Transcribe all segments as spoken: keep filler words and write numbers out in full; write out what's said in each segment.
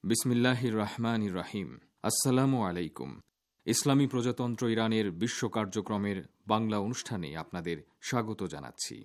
বিসমিল্লাহির রহমানির রহিম। আসসালামু আলাইকুম। ইসলামী প্রজাতন্ত্র ইরানের বিশ্ব কার্যক্রমের বাংলা অনুষ্ঠানে আপনাদের স্বাগত জানাচ্ছি।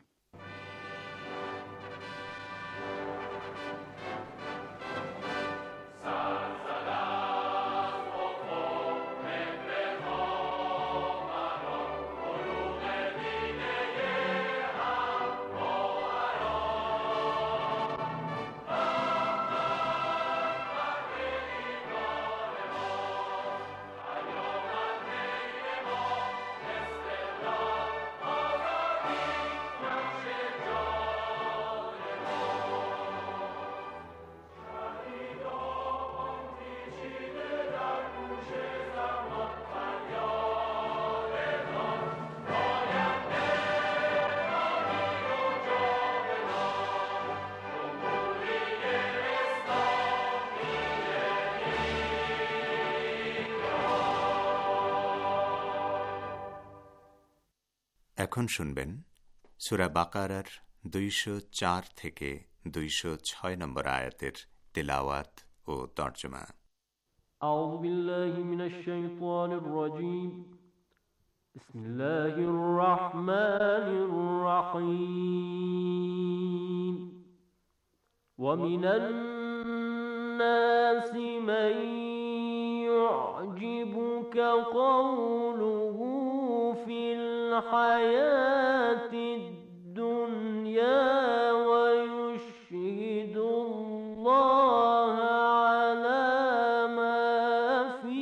এখন শুনবেন সূরা বাকারার দুইশো চার থেকে দুইশো ছয় নম্বর আয়াতের তিলাওয়াত ও তর্জমা। আউযু বিল্লাহি মিনাশ শাইতানির রাজীম। বিসমিল্লাহির রাহমানির রাহিম। ওয়া মিনান নাসি মান ইউ'জিবুকা ক্বাউলুহু ফিল الحياة الدنيا ويشهد الله على ما في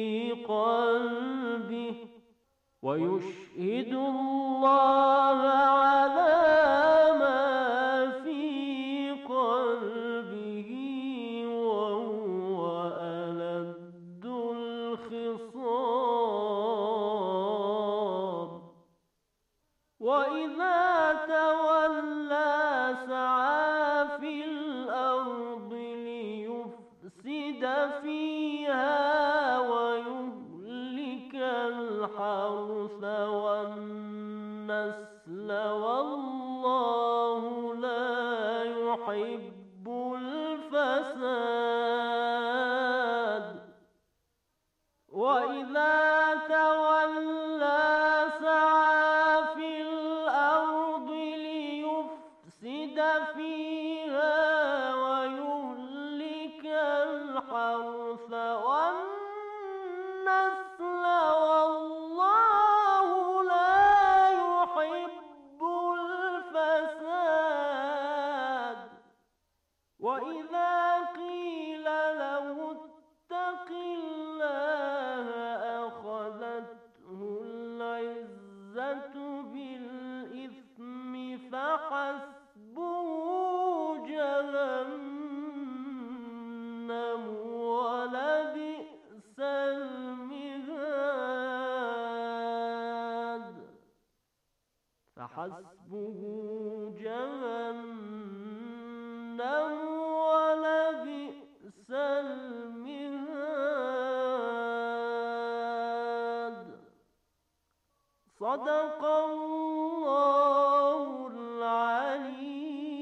قلبه ويشهد الله على ما في قلبه وهو ألد الخصام وَإِذَا تَوَلَّى سَعَى فِي الْأَرْضِ لِيُفْسِدَ فِيهَا وَيُهْلِكَ الْحَرْثَ وَالنَّسْلَ وَاللَّهُ لَا يُحِبُّ الْفَسَادَ وَإِذَا تَوَلَّى سَعَى فيها ويهلك الحرث والنسل والله لا يحب الفساد وإذا قيل له اتق الله أخذته العزة بالإثم فحسب جهنم ولبئس المهاد فحسبه جهنم ولبئس المهاد صدق الله العلي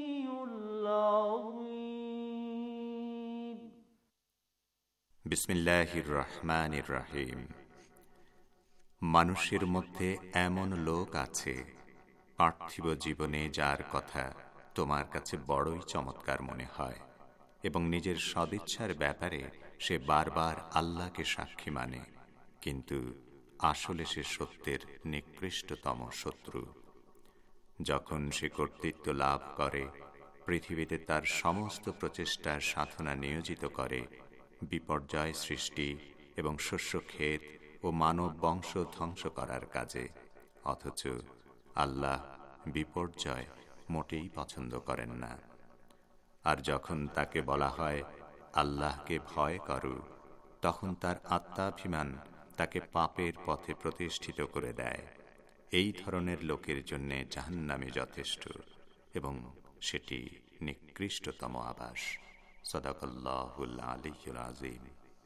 বিসমিল্লাহির রহমানির রহিম। মানুষের মধ্যে এমন লোক আছে পার্থিব জীবনে যার কথা তোমার কাছে বড়ই চমৎকার মনে হয় এবং নিজের সদিচ্ছার ব্যাপারে সে বারবার আল্লাহকে সাক্ষী মানে, কিন্তু আসলে সে সত্যের নিকৃষ্টতম শত্রু। যখন সে কর্তৃত্ব লাভ করে, পৃথিবীতে তার সমস্ত প্রচেষ্টার সাধনা নিয়োজিত করে বিপর্যয় সৃষ্টি এবং শস্যক্ষেত ও মানব বংশ ধ্বংস করার কাজে, অথচ আল্লাহ বিপর্যয় মোটেই পছন্দ করেন না। আর যখন তাকে বলা হয় আল্লাহকে ভয় করো, তখন তার আত্মাভিমান তাকে পাপের পথে প্রতিষ্ঠিত করে দেয়। এই ধরনের লোকের জন্য জাহান্নামে যথেষ্ট এবং সেটি নিকৃষ্টতম আবাস। সাদাকাল্লাহুল আলিয়্যুল আযীম।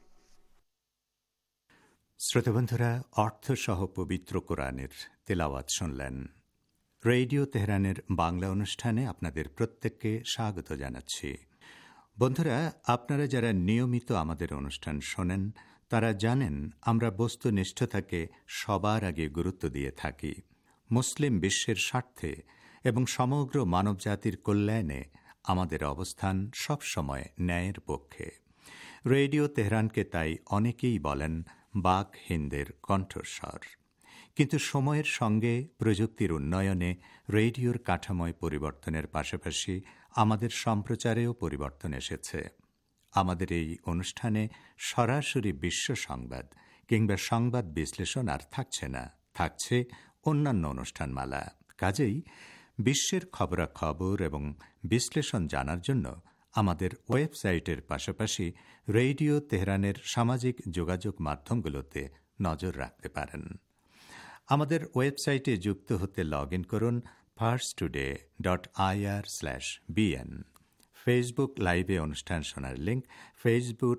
শ্রোতাবন্ধুরা, অর্থসহ পবিত্র কোরআনের তেলাওয়াত শুনলেন। রেডিও তেহরানের বাংলা অনুষ্ঠানে আপনাদের প্রত্যেককে স্বাগত জানাচ্ছি। বন্ধুরা, আপনারা যারা নিয়মিত আমাদের অনুষ্ঠান শোনেন তারা জানেন আমরা বস্তুনিষ্ঠতাকে সবার আগে গুরুত্ব দিয়ে থাকি। মুসলিম বিশ্বের স্বার্থে এবং সমগ্র মানবজাতির কল্যাণে আমাদের অবস্থান সবসময় ন্যায়ের পক্ষে। রেডিও তেহরানকে তাই অনেকেই বলেন বাক হিন্দের কণ্ঠস্বর। কিন্তু সময়ের সঙ্গে প্রযুক্তির উন্নয়নে রেডিওর কাঠামোয় পরিবর্তনের পাশাপাশি আমাদের সম্প্রচারেও পরিবর্তন এসেছে। আমাদের এই অনুষ্ঠানে সরাসরি বিশ্ব সংবাদ কিংবা সংবাদ বিশ্লেষণ আর থাকছে না, থাকছে অন্যান্য অনুষ্ঠানমালা। কাজেই বিশ্বের খবরাখবর এবং বিশ্লেষণ জানার জন্য আমাদের ওয়েবসাইটের পাশাপাশি রেডিও তেহরানের সামাজিক যোগাযোগ মাধ্যমগুলোতে নজর রাখতে পারেন। আমাদের ওয়েবসাইটে যুক্ত হতে লগ ইন করুন first today dot IR slash BN. Facebook লাইভে অনুষ্ঠান শোনার link Facebook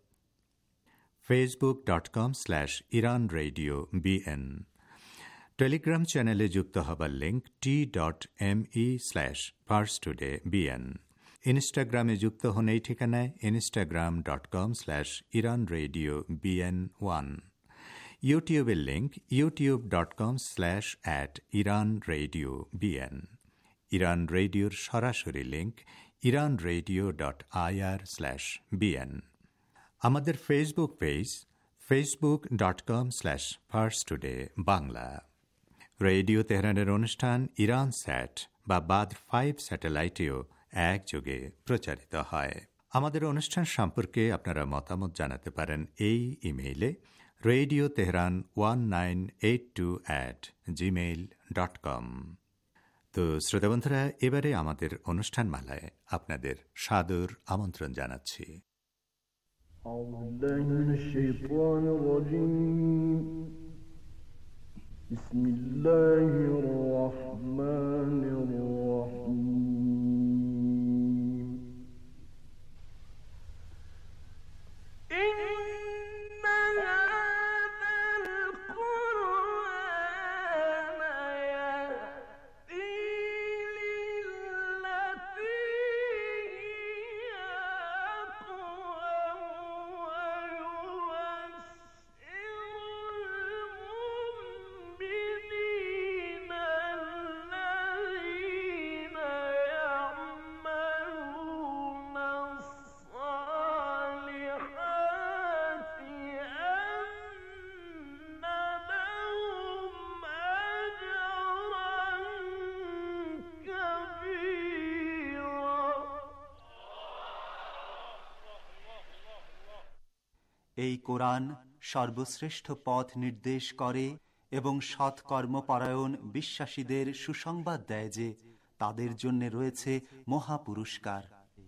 Facebook dot com slash Iran radio BN. Telegram চ্যানেলে যুক্ত হবার link T dot M E slash first today BN. ইনস্টাগ্রামে যুক্ত হন এই ঠিকানায় Instagram dot com slash Iran radio BN one. ইউটিউবের link YouTube dot com slash at Iran radio BN. Iran রেডিওর সরাসরি link Iran radio dot IR slash BN. আমাদের Facebook page Facebook dot com slash first today Bangla. Radio তেহরানের অনুষ্ঠান Iran স্যাট বা বাদ five স্যাটেলাইটেও একযোগে প্রচারিত হয়। আমাদের অনুষ্ঠান সম্পর্কে আপনারা মতামত জানাতে পারেন এই ইমেইলে radio Tehran one nine eight two at Gmail dot com. তো শ্রোতাবন্ধুরা, এবারে আমাদের অনুষ্ঠানমালায় আপনাদের সাদর আমন্ত্রণ জানাচ্ছি। বিসমিল্লাহির রহমানির রহিম। এই কোরআন সর্বশ্রেষ্ঠ পথ নির্দেশ করে এবং সৎকর্মপরায়ণ বিশ্বাসীদের সুসংবাদ দেয় যে তাদের জন্য রয়েছে মহা পুরস্কার।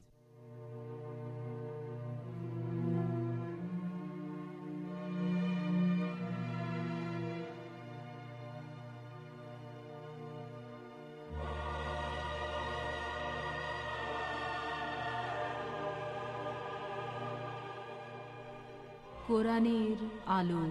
কোরআনের আলো।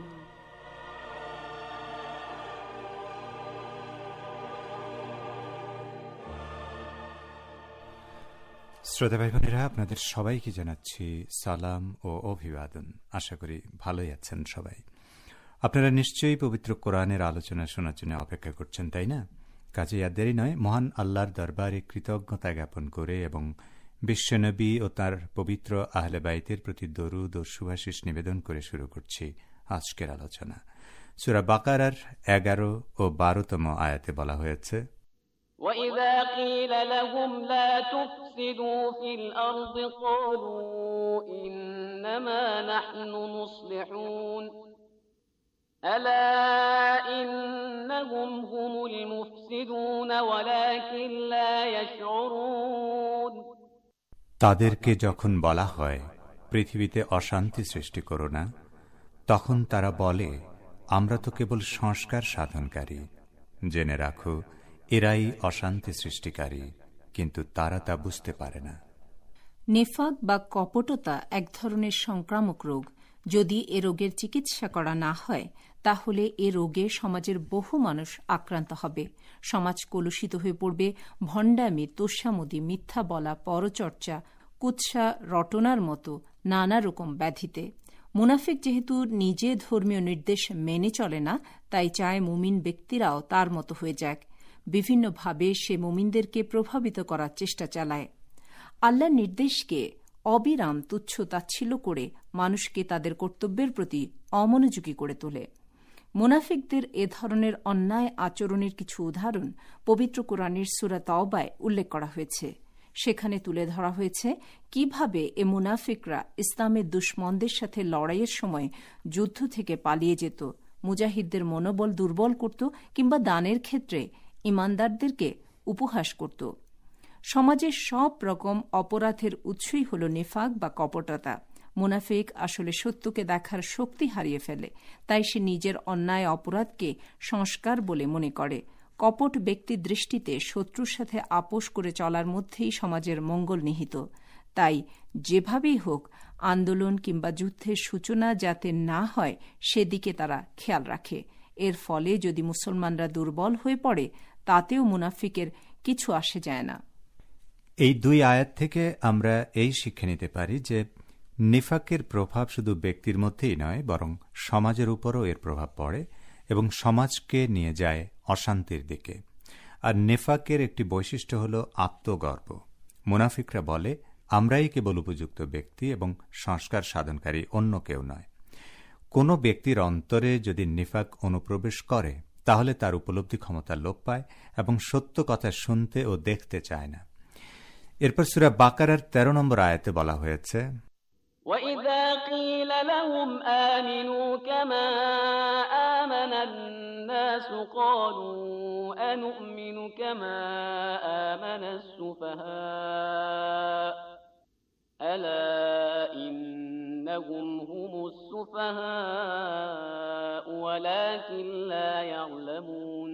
শ্রোতা ভাই বোনেরা, আপনাদের সবাইকে জানাচ্ছি সালাম ও অভিবাদন। আশা করি ভালোই আছেন সবাই। আপনারা নিশ্চয়ই পবিত্র কোরআনের আলোচনা শোনার জন্য অপেক্ষা করছেন, তাই না? কাজে আর দেরি নয়, মহান আল্লাহর দরবারে কৃতজ্ঞতা জ্ঞাপন করে এবং বিশ্বনবী ও তার পবিত্র আহলে বাইতের প্রতি দরুদ ও শুভাশিস নিবেদন করে শুরু করছি আজকের আলোচনা। সূরা বাকারার এগারো ও বারোতম আয়াতে বলা হয়েছে, وَإِذَا قِيلَ لَهُمْ لَا تُفْسِدُوا فِي الْأَرْضِ قَالُوا إِنَّمَا نَحْنُ مُصْلِحُونَ أَلَا إِنَّهُمْ هُمُ الْمُفْسِدُونَ وَلَكِنْ لَا يَشْعُرُونَ। তাদেরকে যখন বলা হয় পৃথিবীতে অশান্তি সৃষ্টি করো না, তখন তারা বলে আমরা তো কেবল সংস্কার সাধনকারী। জেনে রাখো, এরাই অশান্তি সৃষ্টিকারী, কিন্তু তারা তা বুঝতে পারে না। নেফাক বা কপটতা এক ধরনের সংক্রামক রোগ। যদি এ রোগের চিকিৎসা করা না হয় তাহলে এ রোগে সমাজের বহু মানুষ আক্রান্ত হবে। সমাজ কলুষিত হয়ে পড়বে। ভণ্ডামি, তোষামোদি, মিথ্যা বলা, পরচর্চা, কুৎসা রটনার মতো নানা রকম ব্যাধিতে। মুনাফিক যেহেতু নিজে ধর্মীয় নির্দেশ মেনে চলে না, তাই চায় মুমিন ব্যক্তিরাও তার মতো হয়ে যাক। বিভিন্নভাবে সে মুমিনদেরকে প্রভাবিত করার চেষ্টা চালায়। আল্লাহর নির্দেশকে অবিরাম তুচ্ছ তাচ্ছিল্য করে মানুষকে তাদের কর্তব্যের প্রতি অমনোযোগী করে তোলে। মুনাফিকদের এ ধরনের অন্যায় আচরণের কিছু উদাহরণ পবিত্র কোরআনের সূরা তাওবায় উল্লেখ করা হয়েছে। সেখানে তুলে ধরা হয়েছে কিভাবে এ মুনাফিকরা ইসলামের দুশমনদের সাথে লড়াইয়ের সময় যুদ্ধ থেকে পালিয়ে যেত, মুজাহিদদের মনোবল দুর্বল করত কিংবা দানের ক্ষেত্রে ইমানদারদেরকে উপহাস করত। সমাজের সব রকম অপরাধের উৎসই হল নিফাক বা কপটতা। মুনাফিক আসলে সত্যকে দেখার শক্তি হারিয়ে ফেলে, তাই সে নিজের অন্যায় অপরাধকে সংস্কার বলে মনে করে। কপট ব্যক্তির দৃষ্টিতে শত্রুর সাথে আপোষ করে চলার মধ্যেই সমাজের মঙ্গল নিহিত। তাই যেভাবেই হোক আন্দোলন কিংবা যুদ্ধের সূচনা যাতে না হয় সেদিকে তারা খেয়াল রাখে। এর ফলে যদি মুসলমানরা দুর্বল হয়ে পড়ে তাতেও মুনাফিকের কিছু আসে যায় না। এই দুই আয়াত থেকে আমরা এই শিক্ষা নিতে পারি যে নিফাকের প্রভাব শুধু ব্যক্তির মধ্যেই নয়, বরং সমাজের উপরও এর প্রভাব পড়ে এবং সমাজকে নিয়ে যায় অশান্তির দিকে। আর নিফাকের একটি বৈশিষ্ট্য হল আত্মগর্ব। মুনাফিকরা বলে, আমরাই কেবল উপযুক্ত ব্যক্তি এবং সংস্কার সাধনকারী, অন্য কেউ নয়। কোনো ব্যক্তির অন্তরে যদি নিফাক অনুপ্রবেশ করে তাহলে তার উপলব্ধি ক্ষমতা লোপ পায় এবং সত্য কথা শুনতে ও দেখতে চায় না। এরপর সূরা বাকারার তেরো নম্বর আয়াতে বলা হয়েছে, وَإِذَا قِيلَ لَهُمْ آمِنُوا كَمَا آمَنَ النَّاسُ قَالُوا أَنُؤْمِنُ كَمَا آمَنَ السُّفَهَاءُ أَلَا إِنَّهُمْ هُمُ السُّفَهَاءُ وَلَكِنْ لَا يَعْلَمُونَ।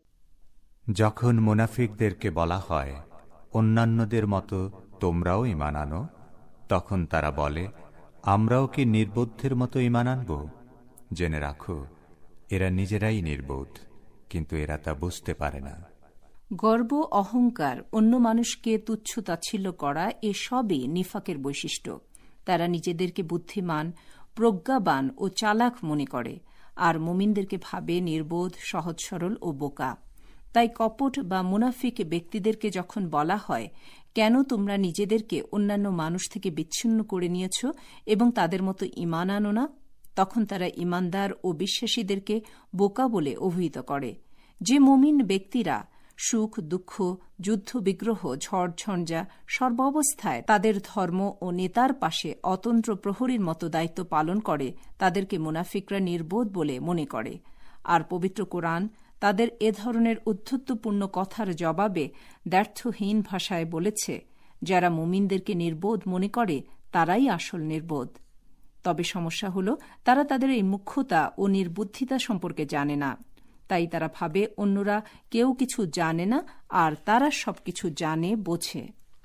যখন মুনাফিকদেরকে বলা হয় অন্যান্যদের মতো তোমরাও ঈমান আনো, তখন তারা বলে, আমরাও কি নির্বোধের মতো ঈমান আনব? জেনে রাখো, এরা নিজেরাই নির্বোধ, কিন্তু এরা তা বুঝতে পারে না। গর্ব, অহংকার, অন্য মানুষকে তুচ্ছ তাচ্ছিল্য করা এসবই নিফাকের বৈশিষ্ট্য। তারা নিজেদেরকে বুদ্ধিমান, প্রজ্ঞাবান ও চালাক মনে করে, আর মুমিনদেরকে ভাবে নির্বোধ, সহজ সরল ও বোকা। তাই কপট বা মুনাফিক ব্যক্তিদেরকে যখন বলা হয়, কেন তোমরা নিজেদেরকে অন্যান্য মানুষ থেকে বিচ্ছিন্ন করে নিয়েছ এবং তাদের মতো ঈমান আনো না, তখন তারা ঈমানদার ও বিশ্বাসীদেরকে বোকা বলে অভিহিত করে। যে মুমিন ব্যক্তিরা সুখ দুঃখ, যুদ্ধ বিগ্রহ, ঝড় ঝঞ্ঝা সর্বাবস্থায় তাদের ধর্ম ও নেতার পাশে অতন্ত্র প্রহরীর মতো দায়িত্ব পালন করে, তাদেরকে মুনাফিকরা নির্বোধ বলে মনে করে। আর পবিত্র কোরআন তাদের এ ধরনের উদ্ধত্যপূর্ণ কথার জবাবে দ্ব্যর্থহীন ভাষায় বলেছে, যারা মুমিনদেরকে নির্বোধ মনে করে তারাই আসল নির্বোধ। তবে সমস্যা হল, তারা তাদের এই মুখ্যতা ও নির্বুদ্ধিতা সম্পর্কে জানে না। তাই তারা ভাবে অন্যরা কেউ কিছু জানে না আর তারা সবকিছু জানে, বোঝে।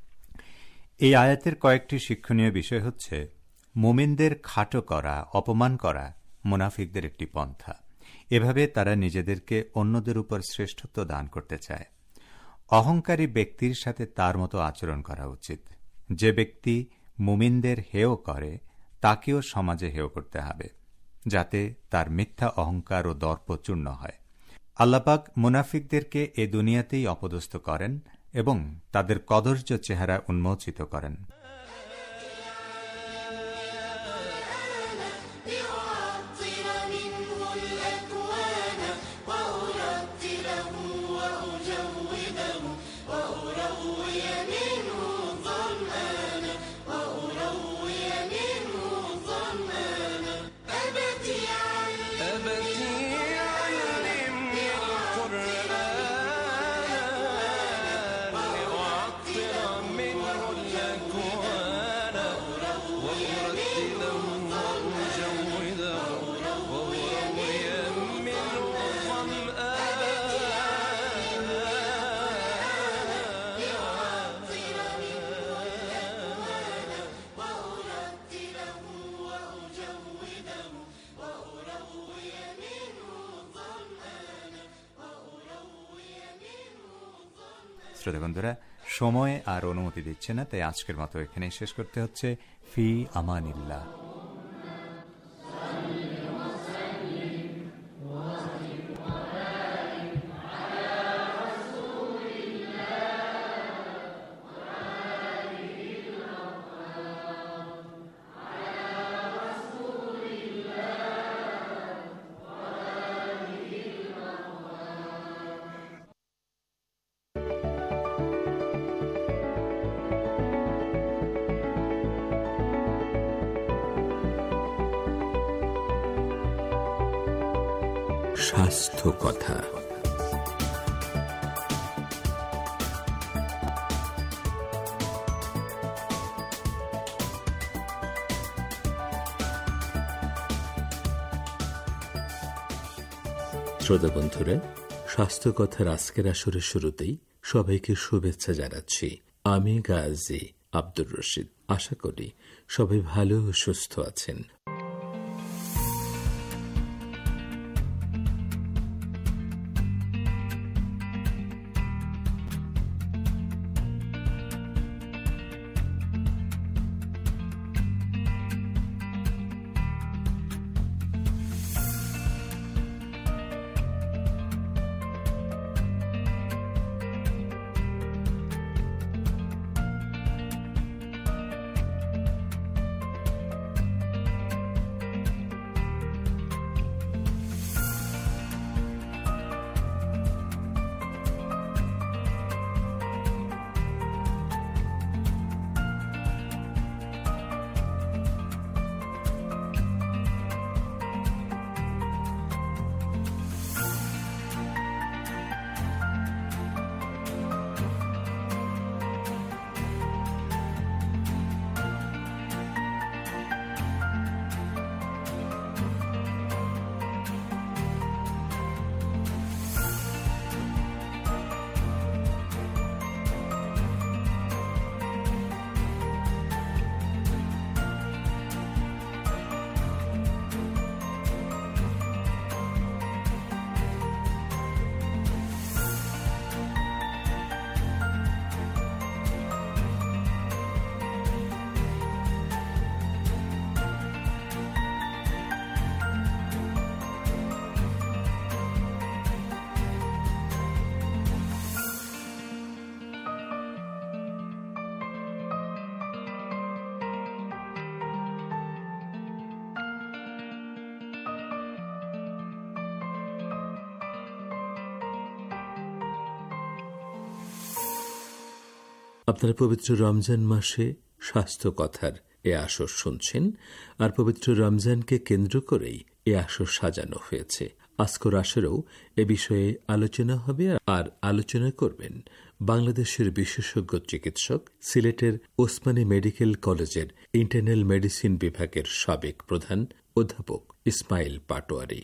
এই আয়াতের কয়েকটি শিক্ষণীয় বিষয় হচ্ছে, মুমিনদের খাটো করা, অপমান করা মুনাফিকদের একটি পন্থা। এভাবে তারা নিজেদেরকে অন্যদের উপর শ্রেষ্ঠত্ব দান করতে চায়। অহংকারী ব্যক্তির সাথে তার মতো আচরণ করা উচিত। যে ব্যক্তি মুমিনদের হেয় করে তাকেও সমাজে হেয় করতে হবে, যাতে তার মিথ্যা অহংকার ও দর্প চূর্ণ হয়। আল্লাপাক মুনাফিকদেরকে এ দুনিয়াতেই অপদস্থ করেন এবং তাদের কদর্য চেহারা উন্মোচিত করেন। শ্রোতা বন্ধুরা, সময় আর অনুমতি দিচ্ছে না, তাই আজকের মতো এখানেই শেষ করতে হচ্ছে। ফি আমানিল্লাহ। স্বাস্থ্য কথা। শ্রোতা বন্ধুরা, স্বাস্থ্য কথার আজকের আসরের শুরুতেই সবাইকে শুভেচ্ছা জানাচ্ছি। আমি গাজী আব্দুর রশিদ। আশা করি সবাই ভালো ও সুস্থ আছেন। আপনারা পবিত্র রমজান মাসে স্বাস্থ্য কথার এ আসর শুনছেন, আর পবিত্র রমজানকে কেন্দ্র করেই এ আসর সাজানো হয়েছে। আজকের আসরেও এ বিষয়ে আলোচনা হবে, আর আলোচনা করবেন বাংলাদেশের বিশেষজ্ঞ চিকিৎসক, সিলেটের ওসমানী মেডিকেল কলেজের ইন্টারনাল মেডিসিন বিভাগের সাবেক প্রধান অধ্যাপক ইসমাইল পাটোয়ারি।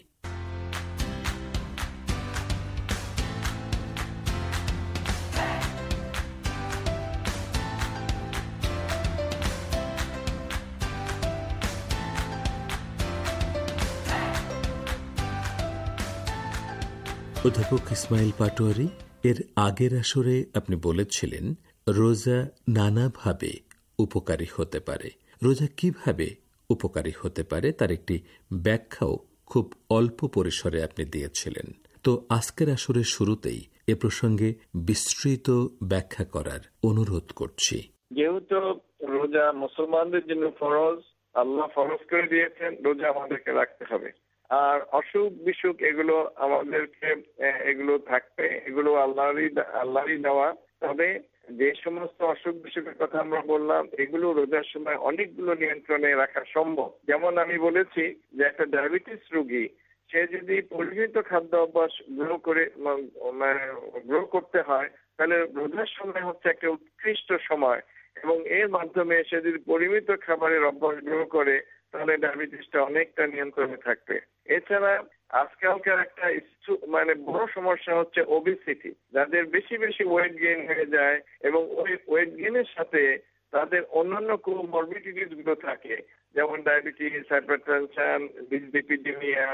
অধ্যাপক ইসমাইল পাটোয়ারি, এর আগের আসরে আপনি বলেছিলেন রোজা নানাভাবে উপকারী হতে পারে। রোজা কিভাবে উপকারী হতে পারে তার একটি ব্যাখ্যাও খুব অল্প পরিসরে আপনি দিয়েছিলেন। তো আজকের আসরের শুরুতেই এ প্রসঙ্গে বিস্তৃত ব্যাখ্যা করার অনুরোধ করছি। যেহেতু রোজা মুসলমানদের জন্য ফরজ, আল্লাহ ফরজ করে দিয়েছেন, রোজা আমাদেরকে রাখতে হবে। আর অসুখ বিসুখ এগুলো আমাদেরকে এগুলো থাকবে, এগুলো আল্লাহরই আল্লাহরই দেওয়া। তবে যে সমস্ত অসুখ বিসুখের কথা আমরা বললাম, এগুলো রোজার সময় অনেকগুলো নিয়ন্ত্রণে রাখা সম্ভব। যেমন আমি বলেছি যে একটা ডায়াবেটিস রোগী, সে যদি পরিমিত খাদ্য অভ্যাস গ্রহ করে গ্রহ করতে হয়, তাহলে রোজার সময় হচ্ছে একটা উৎকৃষ্ট সময়, এবং এর মাধ্যমে সে যদি পরিমিত খাবারের অভ্যাস গ্রহ করে তাহলে ডায়াবেটিসটা অনেকটা নিয়ন্ত্রণে থাকবে। এছাড়া আজকালকার একটা মানে বড় সমস্যা হচ্ছে ওবেসিটি, যাদের বেশি বেশি ওয়েট গেইন হয়ে যায়, এবং ওই ওয়েট গেইনের সাথে তাদের অন্যান্য কোমরবিডিটিস গুলো থাকে, যেমন ডায়াবেটিস, হাইপারটেনশন, ডিসলিপিডিমিয়া,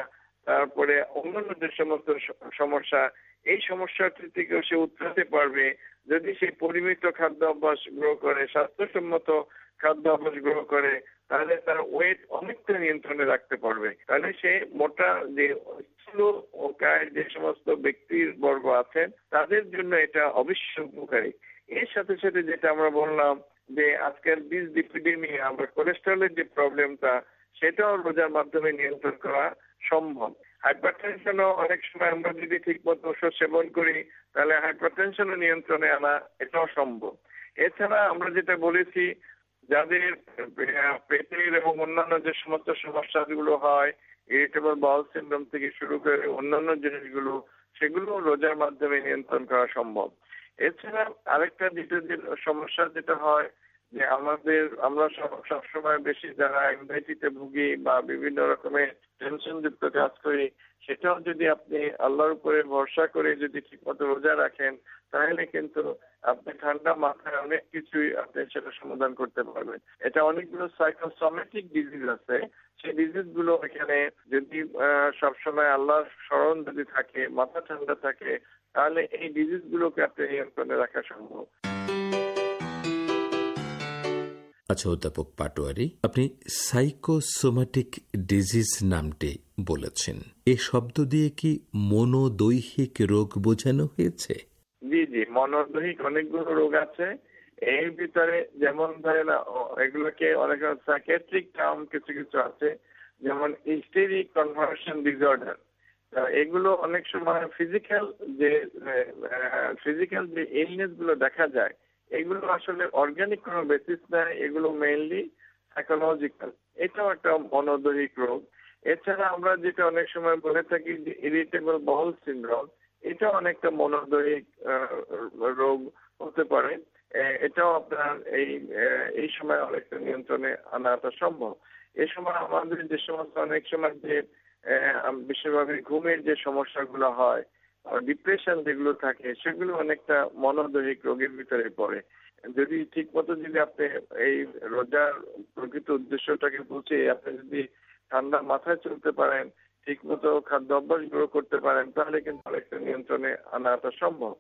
তারপরে অন্যান্য যে সমস্ত সমস্যা, এই সমস্যাটি থেকেও সে উতরাতে পারবে যদি সে পরিমিত খাদ্য অভ্যাস গ্রহণ করে, স্বাস্থ্যসম্মত খাদ্য অভ্যাস গ্রহণ করে, তাহলে তার ওয়েট অনেকটা নিয়ন্ত্রণে রাখতে পারবে। তাহলে সে মোটা যে স্থূলকায় যে সমস্ত ব্যক্তির বর্গ আছেন তাদের জন্য এটা অবশ্যই উপকারী। এর সাথে সাথে যেটা আমরা বললাম যে আজকের ডিসলিপিডিমিয়া বা কোলেস্টেরলের যে প্রবলেমটা, সেটাও রোজার মাধ্যমে নিয়ন্ত্রণ করা সম্ভব। হাইপারটেনশনও অনেক সময় আমরা যদি ঠিক মতো ওষুধ সেবন করি তাহলে হাইপারটেনশনও নিয়ন্ত্রণে আনা এটাও সম্ভব। এছাড়া আমরা যেটা বলেছি, যাদের পেটের এবং অন্যান্য যে সমস্ত সমস্যাগুলো হয়, ইরিটেবল বাউল সিনড্রোম থেকে শুরু করে অন্যান্য জিনিসগুলো, সেগুলো রোজার মাধ্যমে নিয়ন্ত্রণ করা সম্ভব। এছাড়া আরেকটা যেটা সমস্যা যেটা হয় যে আমাদের আমরা সবসময় বেশি যারা অ্যাংজাইটিতে ভুগি বা বিভিন্ন রকমের টেনশন যুক্ত কাজ করি, সেটাও যদি আপনি আল্লাহর উপরে ভরসা করে যদি ঠিকমতো রোজা রাখেন তাহলে কিন্তু আপনি ঠান্ডা মাথায় অনেক কিছুই আপনি সেটা সমাধান করতে পারবেন। এটা অনেকগুলো সাইকোসোমেটিক ডিজিজ আছে, সেই ডিজিজ গুলো এখানে যদি সবসময় আল্লাহর স্মরণ যদি থাকে, মাথা ঠান্ডা থাকে, তাহলে এই ডিজিজ গুলোকে আপনি নিয়ন্ত্রণে রাখা সম্ভব। আচ্ছা অধ্যাপক পাটোয়ারি, আপনি সাইকোসোমাটিক ডিজিজ নামটি বলেছেন, এই শব্দ দিয়ে কি মনোদৈহিক রোগ বোঝানো হয়েছে? জি জি, মনোদৈহিক অনেকগুলো রোগ আছে। এর ভিতরে যেমন ধরেন এগুলোকে অনেক সাইকিয়াট্রিক টার্ম কিছু কিছু আছে, যেমন হিস্টেরিক কনভার্সন ডিসঅর্ডার। এগুলো অনেক সময় ফিজিক্যাল যে ফিজিক্যাল যে ইলনেস গুলো দেখা যায়, এগুলো আসলে অর্গানিক কোনো বেসিস নাই, এগুলো মেইনলি সাইকোলজিক্যাল। এটাও একটা মনোদৈহিক রোগ। এছাড়া আমরা যেটা অনেক সময় বলে থাকি যে ইরিটেবল বাউল সিনড্রোম, এটা অনেকটা মনোদৈহিক রোগ হতে পারে। এটাও আপনার এই এই সময় অনেকটা নিয়ন্ত্রণে আনাটা সম্ভব। এই সময় আমাদের যে সমস্ত অনেক সময় যে বিশেষভাবে ঘুমের যে সমস্যাগুলো হয়, ডিপ্রেশন যেগুলো থাকে, সেগুলো অনেকটা মনোদৈহিক রোগের ভিতরে পড়ে। যদি ঠিক মতো যদি আপনি এই রোজার প্রকৃত উদ্দেশ্যটাকে বুঝে আপনি যদি ঠান্ডা মাথায় চলতে পারেন, ঠিক মতো খাদ্য অভ্যাস গ্রহণ করতে পারেন, তাহলে কিন্তু অনেকটা নিয়ন্ত্রণে আনাটা সম্ভব।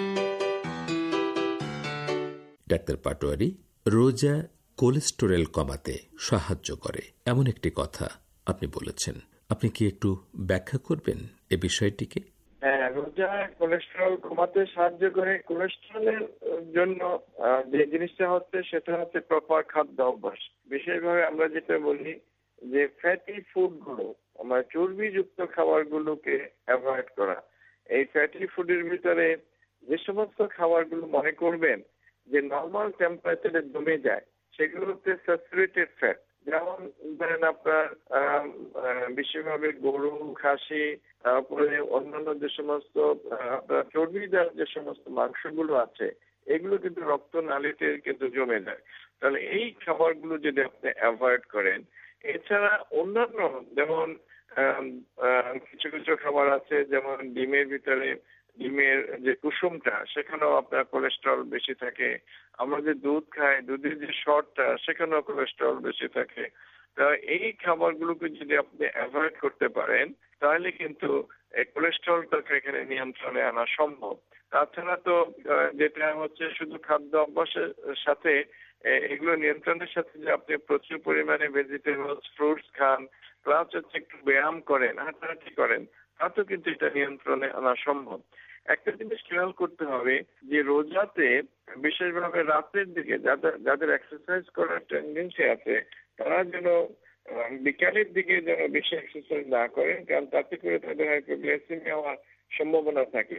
ডাক্তার পাটোয়ারি, রোজা কোলেস্টেরল কমাতে সাহায্য করে এমন একটি কথা আপনি বলেছেন, আপনি কি একটু ব্যাখ্যা করবেন এ বিষয়টিকে? হ্যাঁ, রোজা কোলেস্টেরল কমাতে সাহায্য করে। কোলেস্টেরলের জন্য যে জিনিসটা হচ্ছে সেটা হচ্ছে প্রপার খাদ্য অভ্যাস। বিশেষভাবে আমরা যেটা বলি যে ফ্যাটি ফুড গুলো, আমরা চর্বিযুক্ত খাবারগুলোকে অ্যাভয়েড করা। এই ফ্যাটি ফুডের ভিতরে যে সমস্ত খাবারগুলো মনে করবেন যে নর্মাল টেম্পারেচারে জমে যায়, সেগুলো হচ্ছে স্যাচুরেটেড ফ্যাট। যেমন ধরেন আপনার বিশেষভাবে গরু, খাসি, তারপরে অন্যান্য যে সমস্ত আপনার চর্বিদার যে সমস্ত মাংসগুলো আছে, এগুলো কিন্তু রক্ত নালীতে কিন্তু জমে যায়। তাহলে এই খাবারগুলো যদি আপনি অ্যাভয়েড করেন, এছাড়া অন্যান্য যেমন কিছু কিছু খাবার আছে, যেমন ডিমের ভিতরে ডিমের যে কুসুমটা, সেখানেও আপনার কোলেস্ট্রল বেশি থাকে। আমরা যে দুধ খাই, দুধের যে সরটা, সেখানেও কোলেস্ট্রল বেশি থাকে। তা এই খাবারগুলোকে যদি আপনি অ্যাভয়েড করতে পারেন, তাহলে কিন্তু কোলেস্ট্রলটাকে এখানে নিয়ন্ত্রণে আনা সম্ভব। তাছাড়া তো যেটা হচ্ছে শুধু খাদ্য অভ্যাসের সাথে এগুলো নিয়ন্ত্রণের সাথে যে আপনি প্রচুর পরিমাণে ভেজিটেবলস, ফ্রুটস খান, প্লাস হচ্ছে একটু ব্যায়াম করেন, হাঁটাহাঁটি করেন, তাতেও কিন্তু এটা নিয়ন্ত্রণে আনা সম্ভব। একটা জিনিস খেয়াল করতে হবে যে রোজাতে বিশেষভাবে রাতের দিকে যাদের যাদের এক্সারসাইজ করার টেন্ডেন্সি আছে, তারা যেন বিকালের দিকে যেন বেশি এক্সারসাইজ না করেন, কারণ তাতে করে তাদের হাইপোগ্লাইসেমিয়া হওয়ার সম্ভাবনা থাকে।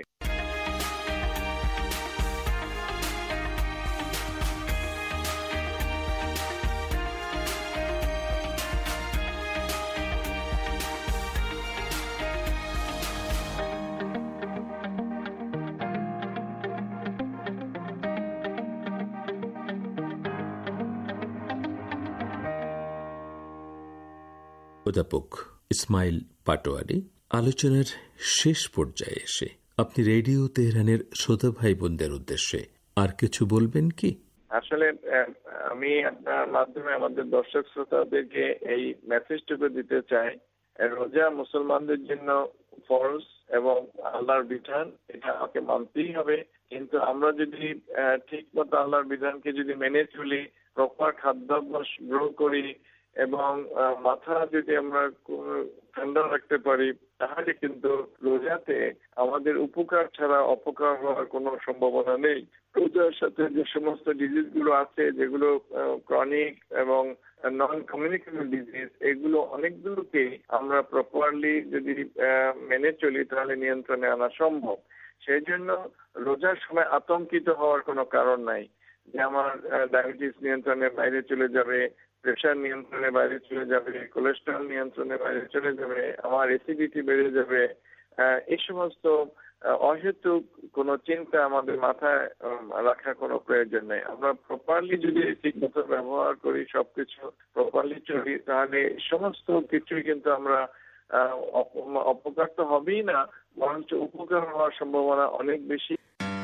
অধ্যাপক ইসমাইল পাটোয়ারি, আলোচনার শেষ পর্যায়ে এসে আপনি রেডিও তেহরানের শ্রোতা ভাই বোনদের উদ্দেশ্যে আর কিছু বলবেন কি? আসলে আমি আপনার মাধ্যমে আমাদের দর্শক শ্রোতাদেরকে এই মেসেজটুকু দিতে চাই রোজা মুসলমানদের জন্য ফরজ এবং আল্লাহর বিধান, এটা আমাকে মানতেই হবে। কিন্তু আমরা যদি ঠিক মতো আল্লাহর বিধানকে যদি মেনে চলি, প্রপার খাদ্যাভ্যাস গ্রহণ করি এবং মাথা যদি আমরা ঠান্ডা রাখতে পারি, তাহলে কিন্তু রোজাতে আমাদের উপকার ছাড়া অপকার হওয়ার কোনো সম্ভাবনা নেই। রোজার সাথে যে সমস্ত ডিজিজ গুলো আছে, যেগুলো ক্রনিক এবং নন কমিউনিকেবল ডিজিজ, এগুলো অনেকগুলোকে আমরা প্রপারলি যদি মেনে চলি তাহলে নিয়ন্ত্রণে আনা সম্ভব। সেই জন্য রোজার সময় আতঙ্কিত হওয়ার কোনো কারণ নাই যে আমার ডায়াবেটিস নিয়ন্ত্রণের বাইরে চলে যাবে, প্রেশার নিয়ন্ত্রণের বাইরে চলে যাবে, কোলেস্টেরল নিয়ন্ত্রণের বাইরে চলে যাবে, আমার অ্যাসিডিটি বেড়ে যাবে। এই সমস্ত অহেতুক কোন চিন্তা আমাদের মাথায় রাখার কোনো প্রয়োজন নেই। আমরা প্রপারলি যদি ঠিক মতো ব্যবহার করি, সবকিছু প্রপারলি চলি, তাহলে সমস্ত কিছুই কিন্তু আমরা অপকার তো হবেই না, বরঞ্চ উপকার হওয়ার সম্ভাবনা অনেক বেশি।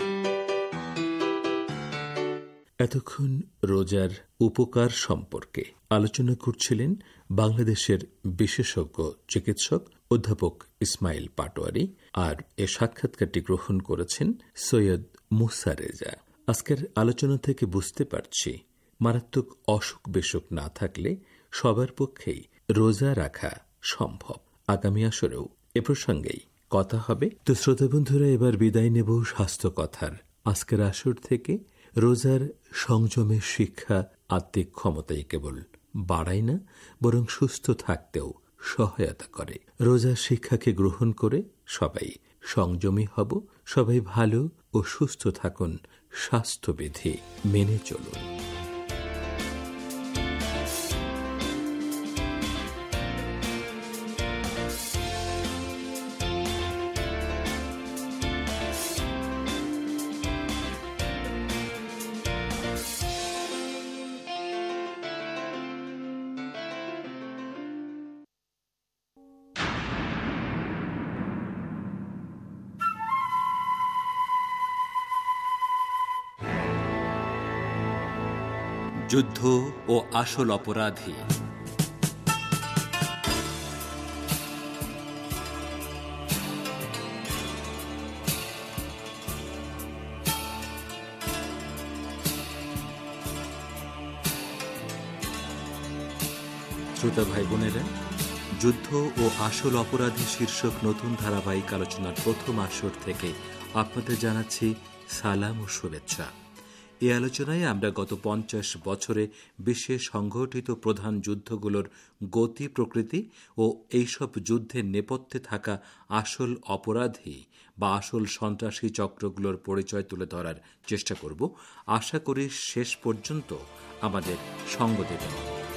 এতক্ষণ রোজার উপকার সম্পর্কে আলোচনা করছিলেন বাংলাদেশের বিশেষজ্ঞ চিকিৎসক অধ্যাপক ইসমাইল পাটোয়ারি, আর এ সাক্ষাৎকারটি গ্রহণ করেছেন সৈয়দ মুসা রেজা। আজকের আলোচনা থেকে বুঝতে পারছি মারাত্মক অসুখ বিসুখ না থাকলে সবার পক্ষেই রোজা রাখা সম্ভব। আগামী আসরেও এ প্রসঙ্গেই কথা হবে। তো শ্রোতা বন্ধুরা, এবার বিদায় নেব স্বাস্থ্য কথার আজকের আসর থেকে। রোজার সংযমের শিক্ষা আত্মিক ক্ষমতাই কেবল বাড়ায় না, বরং সুস্থ থাকতেও সহায়তা করে। রোজার শিক্ষাকে গ্রহণ করে সবাই সংযমী হব, সবাই ভালো ও সুস্থ থাকুন, স্বাস্থ্যবিধি মেনে চলুন। যুদ্ধ ও আসল অপরাধী। শ্রোতা ভাই বোনেরা, যুদ্ধ ও আসল অপরাধী শীর্ষক নতুন ধারাবাহিক আলোচনার প্রথম আসর থেকে আপনাদের জানাচ্ছি সালাম ও শুভেচ্ছা। এই আলোচনায় আমরা গত পঞ্চাশ বছরে বিশ্বে সংঘটিত প্রধান যুদ্ধগুলোর গতি প্রকৃতি ও এইসব যুদ্ধের নেপথ্যে থাকা আসল অপরাধী বা আসল সন্ত্রাসী চক্রগুলোর পরিচয় তুলে ধরার চেষ্টা করব। আশা করি শেষ পর্যন্ত আমাদের সঙ্গ দেবেন।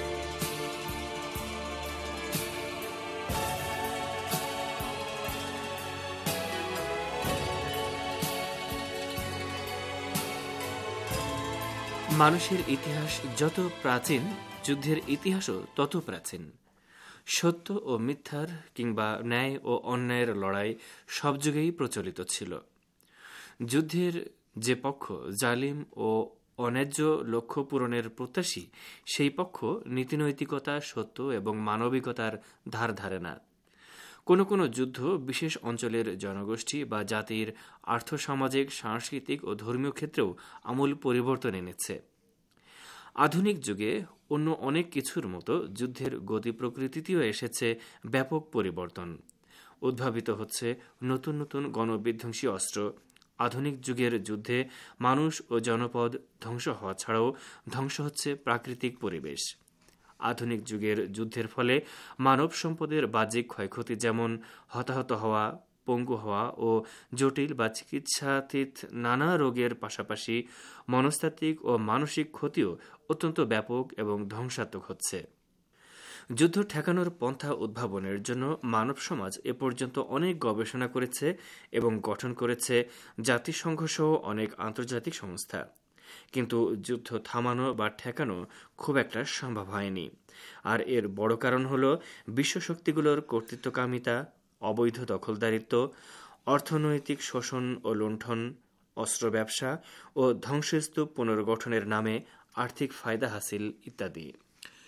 মানুষের ইতিহাস যত প্রাচীন, যুদ্ধের ইতিহাসও তত প্রাচীন। সত্য ও মিথ্যার কিংবা ন্যায় ও অন্যায়ের লড়াই সব যুগেই প্রচলিত ছিল। যুদ্ধের যে পক্ষ জালিম ও অন্যায্য লক্ষ্য পূরণের প্রত্যাশী, সেই পক্ষ নীতিনৈতিকতা, সত্য এবং মানবিকতার ধার ধারে না। কোনো কোনো যুদ্ধ বিশেষ অঞ্চলের জনগোষ্ঠী বা জাতির আর্থসামাজিক, সাংস্কৃতিক ও ধর্মীয় ক্ষেত্রেও আমূল পরিবর্তন এনেছে। আধুনিক যুগে অন্য অনেক কিছুর মতো যুদ্ধের গতি প্রকৃতিতেও এসেছে ব্যাপক পরিবর্তন। উদ্ভাবিত হচ্ছে নতুন নতুন গণবিধ্বংসী অস্ত্র। আধুনিক যুগের যুদ্ধে মানুষ ও জনপদ ধ্বংস হওয়া ছাড়াও ধ্বংস হচ্ছে প্রাকৃতিক পরিবেশ। আধুনিক যুগের যুদ্ধের ফলে মানব সম্পদের বাহ্যিক ক্ষয়ক্ষতি, যেমন হতাহত হওয়া, পঙ্গু হওয়া ও জটিল বা চিকিৎসাতীত নানা রোগের পাশাপাশি মনস্তাত্ত্বিক ও মানসিক ক্ষতিও অত্যন্ত ব্যাপক এবং ধ্বংসাত্মক হচ্ছে। যুদ্ধ ঠেকানোর পন্থা উদ্ভাবনের জন্য মানব সমাজ এ পর্যন্ত অনেক গবেষণা করেছে এবং গঠন করেছে জাতিসংঘ সহ অনেক আন্তর্জাতিক সংস্থা। কিন্তু যুদ্ধ থামানো বা ঠেকানো খুব একটা সম্ভব হয়নি। আর এর বড় কারণ হল বিশ্বশক্তিগুলোর কর্তৃত্বকামিতা, অবৈধ দখলদারিত্ব, অর্থনৈতিক শোষণ ও লুণ্ঠন, অস্ত্র ব্যবসা ও ধ্বংসস্তূপ পুনর্গঠনের নামে আর্থিক ফায়দা হাসিল ইত্যাদি।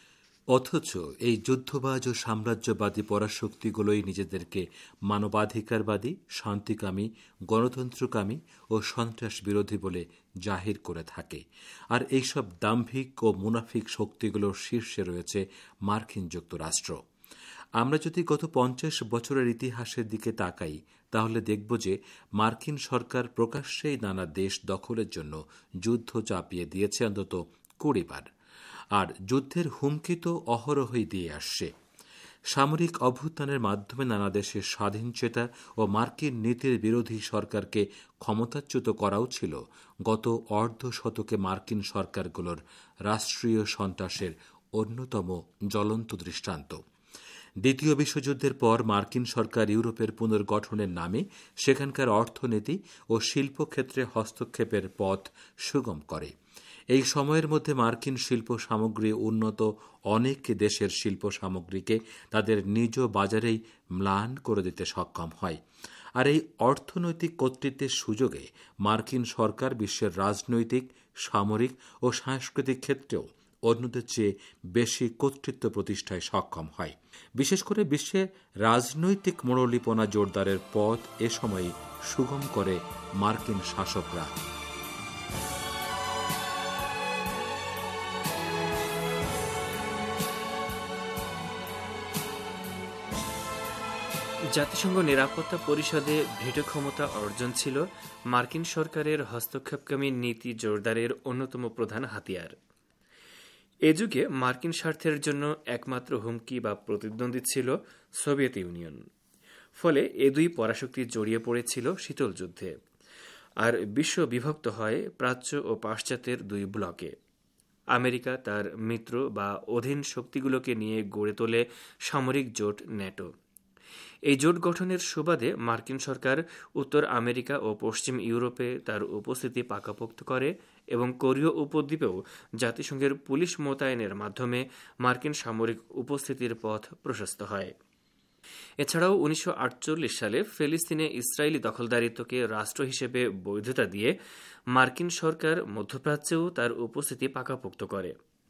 অথচ এই যুদ্ধবাজ ও সাম্রাজ্যবাদী পরাশক্তিগুলোই নিজেদেরকে মানবাধিকারবাদী, শান্তিকামী, গণতন্ত্রকামী ও সন্ত্রাস বিরোধী বলে জাহির করে থাকে। আর এইসব দাম্ভিক ও মুনাফিক শক্তিগুলোর শীর্ষে রয়েছে মার্কিন যুক্তরাষ্ট্র। আমরা যদি গত পঞ্চাশ বছরের ইতিহাসের দিকে তাকাই, তাহলে দেখব যে মার্কিন সরকার প্রকাশ্যেই নানা দেশ দখলের জন্য যুদ্ধ চাপিয়ে দিয়েছে অন্তত কুড়ি বার। আর যুদ্ধের হুমকি তো অহরহই দিয়ে আসছে। সামরিক অভ্যুত্থানের মাধ্যমে নানা দেশের স্বাধীনচেতা ও মার্কিন নীতির বিরোধী সরকারকে ক্ষমতাচ্যুত করাও ছিল গত অর্ধ শতকে মার্কিন সরকারগুলোর রাষ্ট্রীয় সন্ত্রাসের অন্যতম জ্বলন্ত দৃষ্টান্ত। দ্বিতীয় বিশ্বযুদ্ধের পর মার্কিন সরকার ইউরোপের পুনর্গঠনের নামে সেখানকার অর্থনীতি ও শিল্পক্ষেত্রে হস্তক্ষেপের পথ সুগম করে। এই সময়ের মধ্যে মার্কিন শিল্প সামগ্রী উন্নত অনেক দেশের শিল্প সামগ্রীকে তাদের নিজ বাজারেই ম্লান করে দিতে সক্ষম হয়। আর এই অর্থনৈতিক কর্তৃত্বের সুযোগে মার্কিন সরকার বিশ্বের রাজনৈতিক, সামরিক ও সাংস্কৃতিক ক্ষেত্রেও অন্যদের চেয়ে বেশি কর্তৃত্ব প্রতিষ্ঠায় সক্ষম হয়। বিশেষ করে বিশ্বে রাজনৈতিক মোড়লিপনা জোরদারের পথ এ সময় সুগম করে মার্কিন শাসকরা। জাতিসংঘ নিরাপত্তা পরিষদে ভেটো ক্ষমতা অর্জন ছিল মার্কিন সরকারের হস্তক্ষেপকামী নীতি জোরদারের অন্যতম প্রধান হাতিয়ার। এ যুগে মার্কিন স্বার্থের জন্য একমাত্র হুমকি বা প্রতিদ্বন্দ্বী ছিল সোভিয়েত ইউনিয়ন। ফলে এ দুই পরাশক্তি জড়িয়ে পড়েছিল শীতল যুদ্ধে। আর বিশ্ব বিভক্ত হয় প্রাচ্য ও পাশ্চাত্যের দুই ব্লকে। আমেরিকা তার মিত্র বা অধীন শক্তিগুলোকে নিয়ে গড়ে তোলে সামরিক জোট ন্যাটো। এই জোট গঠনের সুবাদে মার্কিন সরকার উত্তর আমেরিকা ও পশ্চিম ইউরোপে তার উপস্থিতি পাকাপোক্ত করে এবং কোরীয় উপদ্বীপেও জাতিসংঘের পুলিশ মোতায়েনের মাধ্যমে মার্কিন সামরিক উপস্থিতির পথ প্রশস্ত হয়। এছাড়াও উনিশশো আটচল্লিশ সালে ফিলিস্তিনে ইসরায়েলি দখলদারিত্বকে রাষ্ট্র হিসেবে বৈধতা দিয়ে মার্কিন সরকার মধ্যপ্রাচ্যেও তার উপস্থিতি পাকাপোক্ত করে।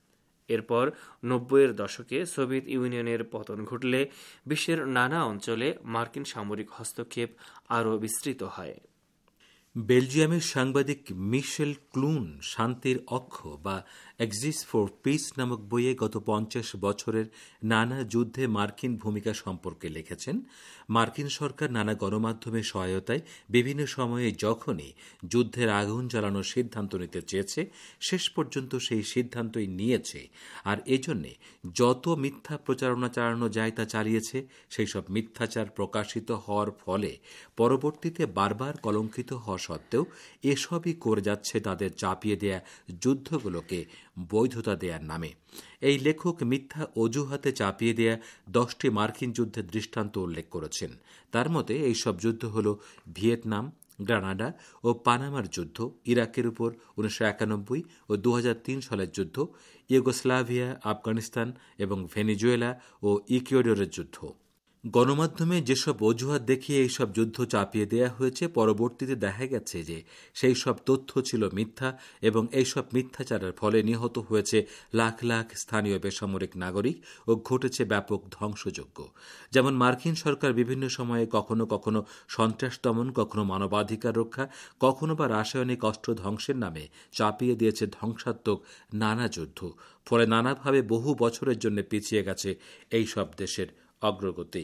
এরপর নব্বইয়ের দশকে সোভিয়েত ইউনিয়নের পতন ঘটলে বিশ্বের নানা অঞ্চলে মার্কিন সামরিক হস্তক্ষেপ আরও বিস্তৃত হয়। বেলজিয়ামের সাংবাদিক মিশেল ক্লুন শান্তির অক্ষ বা এক্সিস্ট ফর পিস নামক বইয়ে গত পঞ্চাশ বছরের নানা যুদ্ধে মার্কিন ভূমিকা সম্পর্কে লিখেছেন, মার্কিন সরকার নানা গণমাধ্যমের সহায়তায় বিভিন্ন সময়ে যখনই যুদ্ধের আগুন জ্বালানোর সিদ্ধান্ত নিতে চেয়েছে, শেষ পর্যন্ত সেই সিদ্ধান্তই নিয়েছে। আর এজন্যে যত মিথ্যা প্রচারণা চালানো যায় তা চালিয়েছে। সেই সব মিথ্যাচার প্রকাশিত হওয়ার ফলে পরবর্তীতে বারবার কলঙ্কিত হওয়া সত্ত্বেও এসবই করে যাচ্ছে তাদের চাপিয়ে দেয়া যুদ্ধগুলোকে বৈধতা দেয়ার নামে। এই লেখক মিথ্যা অজুহাতে চাপিয়ে দেয়া দশটি মার্কিন যুদ্ধের দৃষ্টান্ত উল্লেখ করেছেন। তার মতে এইসব যুদ্ধ হল ভিয়েতনাম, গ্রানাডা ও পানামার যুদ্ধ, ইরাকের উপর উনিশশো একানব্বই ও দু হাজার তিন সালের যুদ্ধ, ইউগোস্লাভিয়া, আফগানিস্তান এবং ভেনেজুয়েলা ও ইকুয়েডরের যুদ্ধ। গণমাধ্যমে যেসব অজুহাত দেখিয়ে এইসব যুদ্ধ চাপিয়ে দেয়া হয়েছে, পরবর্তীতে দেখা গেছে যে সেই সব তথ্য ছিল মিথ্যা এবং এইসব মিথ্যাচারের ফলে নিহত হয়েছে লাখ লাখ স্থানীয় বেসামরিক নাগরিক ও ঘটেছে ব্যাপক ধ্বংসযজ্ঞ। যেমন মার্কিন সরকার বিভিন্ন সময়ে কখনো কখনো সন্ত্রাস দমন, কখনো মানবাধিকার রক্ষা, কখনো বা রাসায়নিক অস্ত্র ধ্বংসের নামে চাপিয়ে দিয়েছে ধ্বংসাত্মক নানা যুদ্ধ। ফলে নানাভাবে বহু বছরের জন্য পিছিয়ে গেছে এই সব দেশের অগ্রগতি।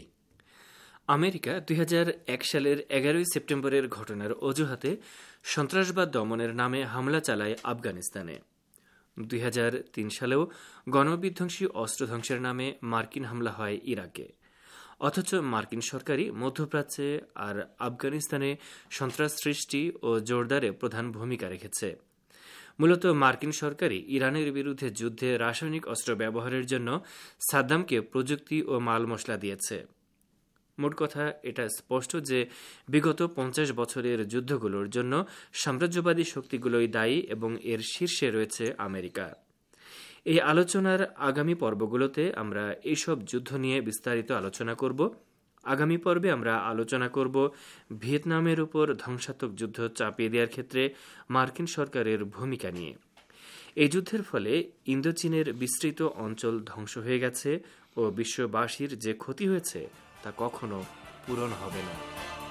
আমেরিকা দুই হাজার এক সালের এগারোই সেপ্টেম্বরের ঘটনার অজুহাতে সন্ত্রাসবাদ দমনের নামে হামলা চালায় আফগানিস্তানে। দুই হাজার তিন সালেও গণবিধ্বংসী অস্ত্র ধ্বংসের নামে মার্কিন হামলা হয় ইরাকে। অথচ মার্কিন সরকারই মধ্যপ্রাচ্যে আর আফগানিস্তানে সন্ত্রাস সৃষ্টি ও জোরদারে প্রধান ভূমিকা রেখেছে। মূলত মার্কিন সরকারই ইরানের বিরুদ্ধে যুদ্ধে রাসায়নিক অস্ত্র ব্যবহারের জন্য সাদ্দামকে প্রযুক্তি ও মাল মশলা দিয়েছে। মোট কথা এটা স্পষ্ট যে বিগত পঞ্চাশ বছরের যুদ্ধগুলোর জন্য সাম্রাজ্যবাদী শক্তিগুলোই দায়ী এবং এর শীর্ষে রয়েছে আমেরিকা। এই আলোচনার আগামী পর্বগুলোতে আমরা এইসব যুদ্ধ নিয়ে বিস্তারিত আলোচনা করব। আগামী পর্বে আমরা আলোচনা করব ভিয়েতনামের উপর ধ্বংসাত্মক যুদ্ধ চাপিয়ে দেওয়ার ক্ষেত্রে মার্কিন সরকারের ভূমিকা নিয়ে। এই যুদ্ধের ফলে ইন্দোচীনের বিস্তৃত অঞ্চল ধ্বংস হয়ে গেছে ও বিশ্ববাসীর যে ক্ষতি হয়েছে তা কখনো পূরণ হবে না।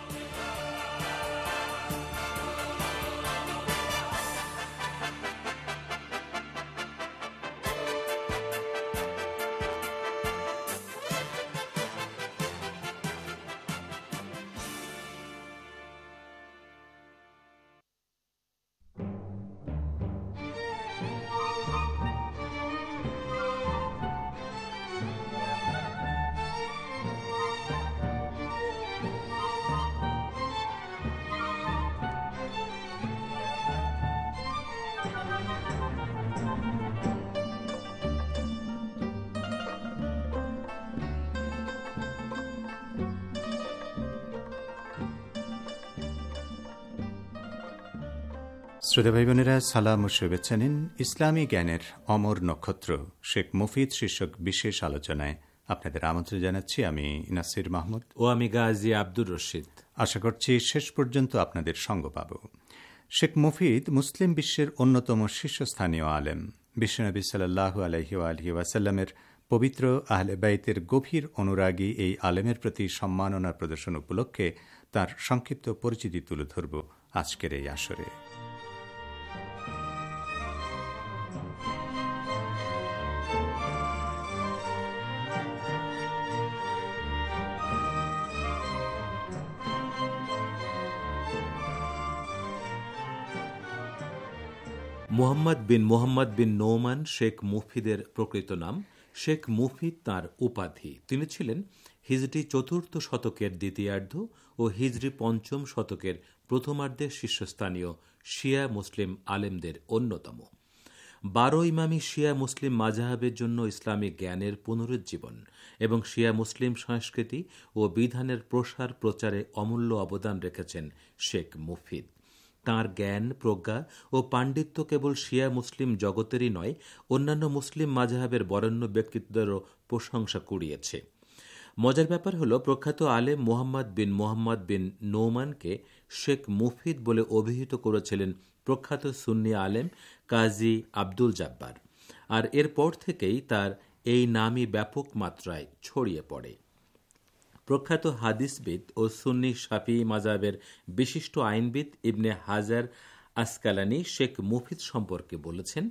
শ্রোতা ভাই বোনেরা, সালাম ও শুভেচ্ছা নিন। ইসলামী জ্ঞানের অমর নক্ষত্র শেখ মুফিদ শীর্ষক বিশেষ আলোচনায় আপনাদের আমন্ত্রণ জানাচ্ছি। আমি নাসির মাহমুদ ও আমি গাজী আব্দুর রশিদ। আশা করছি শেষ পর্যন্ত আপনাদের সঙ্গ পাব। শেখ মুফিদ মুসলিম বিশ্বের অন্যতম শীর্ষস্থানীয় আলেম। বিশ্বনবী সাল্লাল্লাহু আলাইহি ওয়ালিহি ওয়াসাল্লামের পবিত্র আহলে বাইতের গভীর অনুরাগী এই আলেমের প্রতি সম্মাননা প্রদর্শন উপলক্ষে তার সংক্ষিপ্ত পরিচিতি তুলে ধরব আজকের এই আসরে। মুহাম্মদ বিন মুহাম্মদ বিন নোমান শেখ মুফিদের প্রকৃত নাম। শেখ মুফিদ তাঁর উপাধি। তিনি ছিলেন হিজরি চতুর্থ শতকের দ্বিতীয়ার্ধ ও হিজরি পঞ্চম শতকের প্রথমার্ধের শীর্ষস্থানীয় শিয়া মুসলিম আলেমদের অন্যতম। বারো ইমামি শিয়া মুসলিম মাযহাবের জন্য ইসলামিক জ্ঞানের পুনরুজ্জীবন এবং শিয়া মুসলিম সংস্কৃতি ও বিধানের প্রসার প্রচারে অমূল্য অবদান রেখেছেন শেখ মুফিদ। তাঁর জ্ঞান, প্রজ্ঞা ও পাণ্ডিত্য কেবল শিয়া মুসলিম জগতেরই নয়, অন্যান্য মুসলিম মাযহাবের বরেণ্য ব্যক্তিত্বদেরও প্রশংসা কুড়িয়েছে। মজার ব্যাপার হল, প্রখ্যাত আলেম মুহাম্মদ বিন মুহাম্মদ বিন নোমানকে শেখ মুফিদ বলে অভিহিত করেছিলেন প্রখ্যাত সুন্নি আলেম কাজী আব্দুল জাব্বার, আর এরপর থেকেই তার এই নামই ব্যাপক মাত্রায় ছড়িয়ে পড়ে। প্রখ্যাত হাদিসবিদ ও সুন্নি শাফিঈ মাযহাবের বিশিষ্ট আইনবিদ ইবনে হাজার আসকালানি শেখ মুফিদ সম্পর্কে বলেছেন,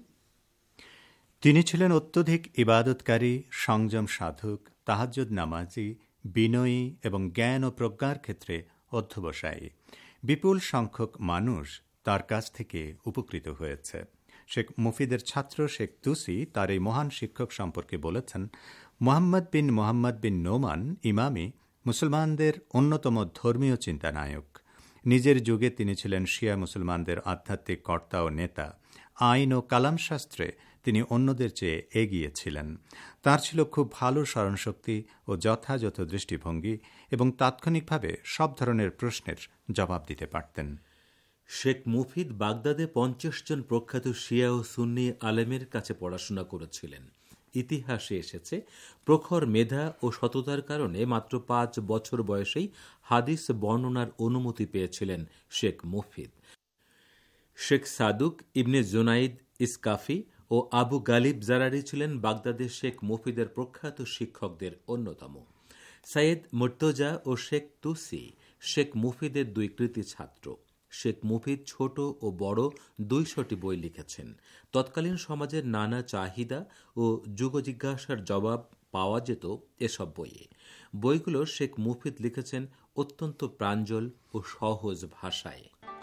তিনি ছিলেন অত্যধিক ইবাদতকারী, সংযম সাধক, তাহাজ্জুদ নামাজি, বিনয়ী এবং জ্ঞান ও প্রজ্ঞার ক্ষেত্রে অধ্যবসায়ী। বিপুল সংখ্যক মানুষ তার কাছ থেকে উপকৃত হয়েছে। শেখ মুফিদের ছাত্র শেখ তুসি তার এই মহান শিক্ষক সম্পর্কে বলেছেন, মুহাম্মদ বিন মুহাম্মদ বিন নোমান ইমামি মুসলমানদের অন্যতম ধর্মীয় চিন্তানায়ক। নিজের যুগে তিনি ছিলেন শিয়া মুসলমানদের আধ্যাত্মিক কর্তা ও নেতা। আইন ও কালাম শাস্ত্রে তিনি অন্যদের চেয়ে এগিয়ে ছিলেন। তার ছিল খুব ভালো স্মরণশক্তি ও যথাযথ দৃষ্টিভঙ্গি এবং তাৎক্ষণিকভাবে সব ধরনের প্রশ্নের জবাব দিতে পারতেন। শেখ মুফিদ বাগদাদে পঞ্চাশ জন প্রখ্যাত শিয়া ও সুন্নি আলেমের কাছে পড়াশোনা করেছিলেন। ইতিহাসে এসেছে, প্রখর মেধা ও সততার কারণে মাত্র পাঁচ বছর বয়সেই হাদিস বর্ণনার অনুমতি পেয়েছিলেন শেখ মুফিদ। শেখ সাদুক, ইবনে জুনাইদ ইসকাফি ও আবু গালিব জারারি ছিলেন বাগদাদের শেখ মুফিদের প্রখ্যাত শিক্ষকদের অন্যতম। সাইয়েদ মুর্তজা ও শেখ তুসি শেখ মুফিদের দুই কৃতী ছাত্র। শেখ মুফিদ ছোট ও বড় দুইশটি বই লিখেছেন। তৎকালীন সমাজের নানা চাহিদা ও যুগ জিজ্ঞাসার জবাব পাওয়া যেত এসব বইয়ে। বইগুলো শেখ মুফিদ লিখেছেন অত্যন্ত প্রাঞ্জল ও সহজ ভাষায়।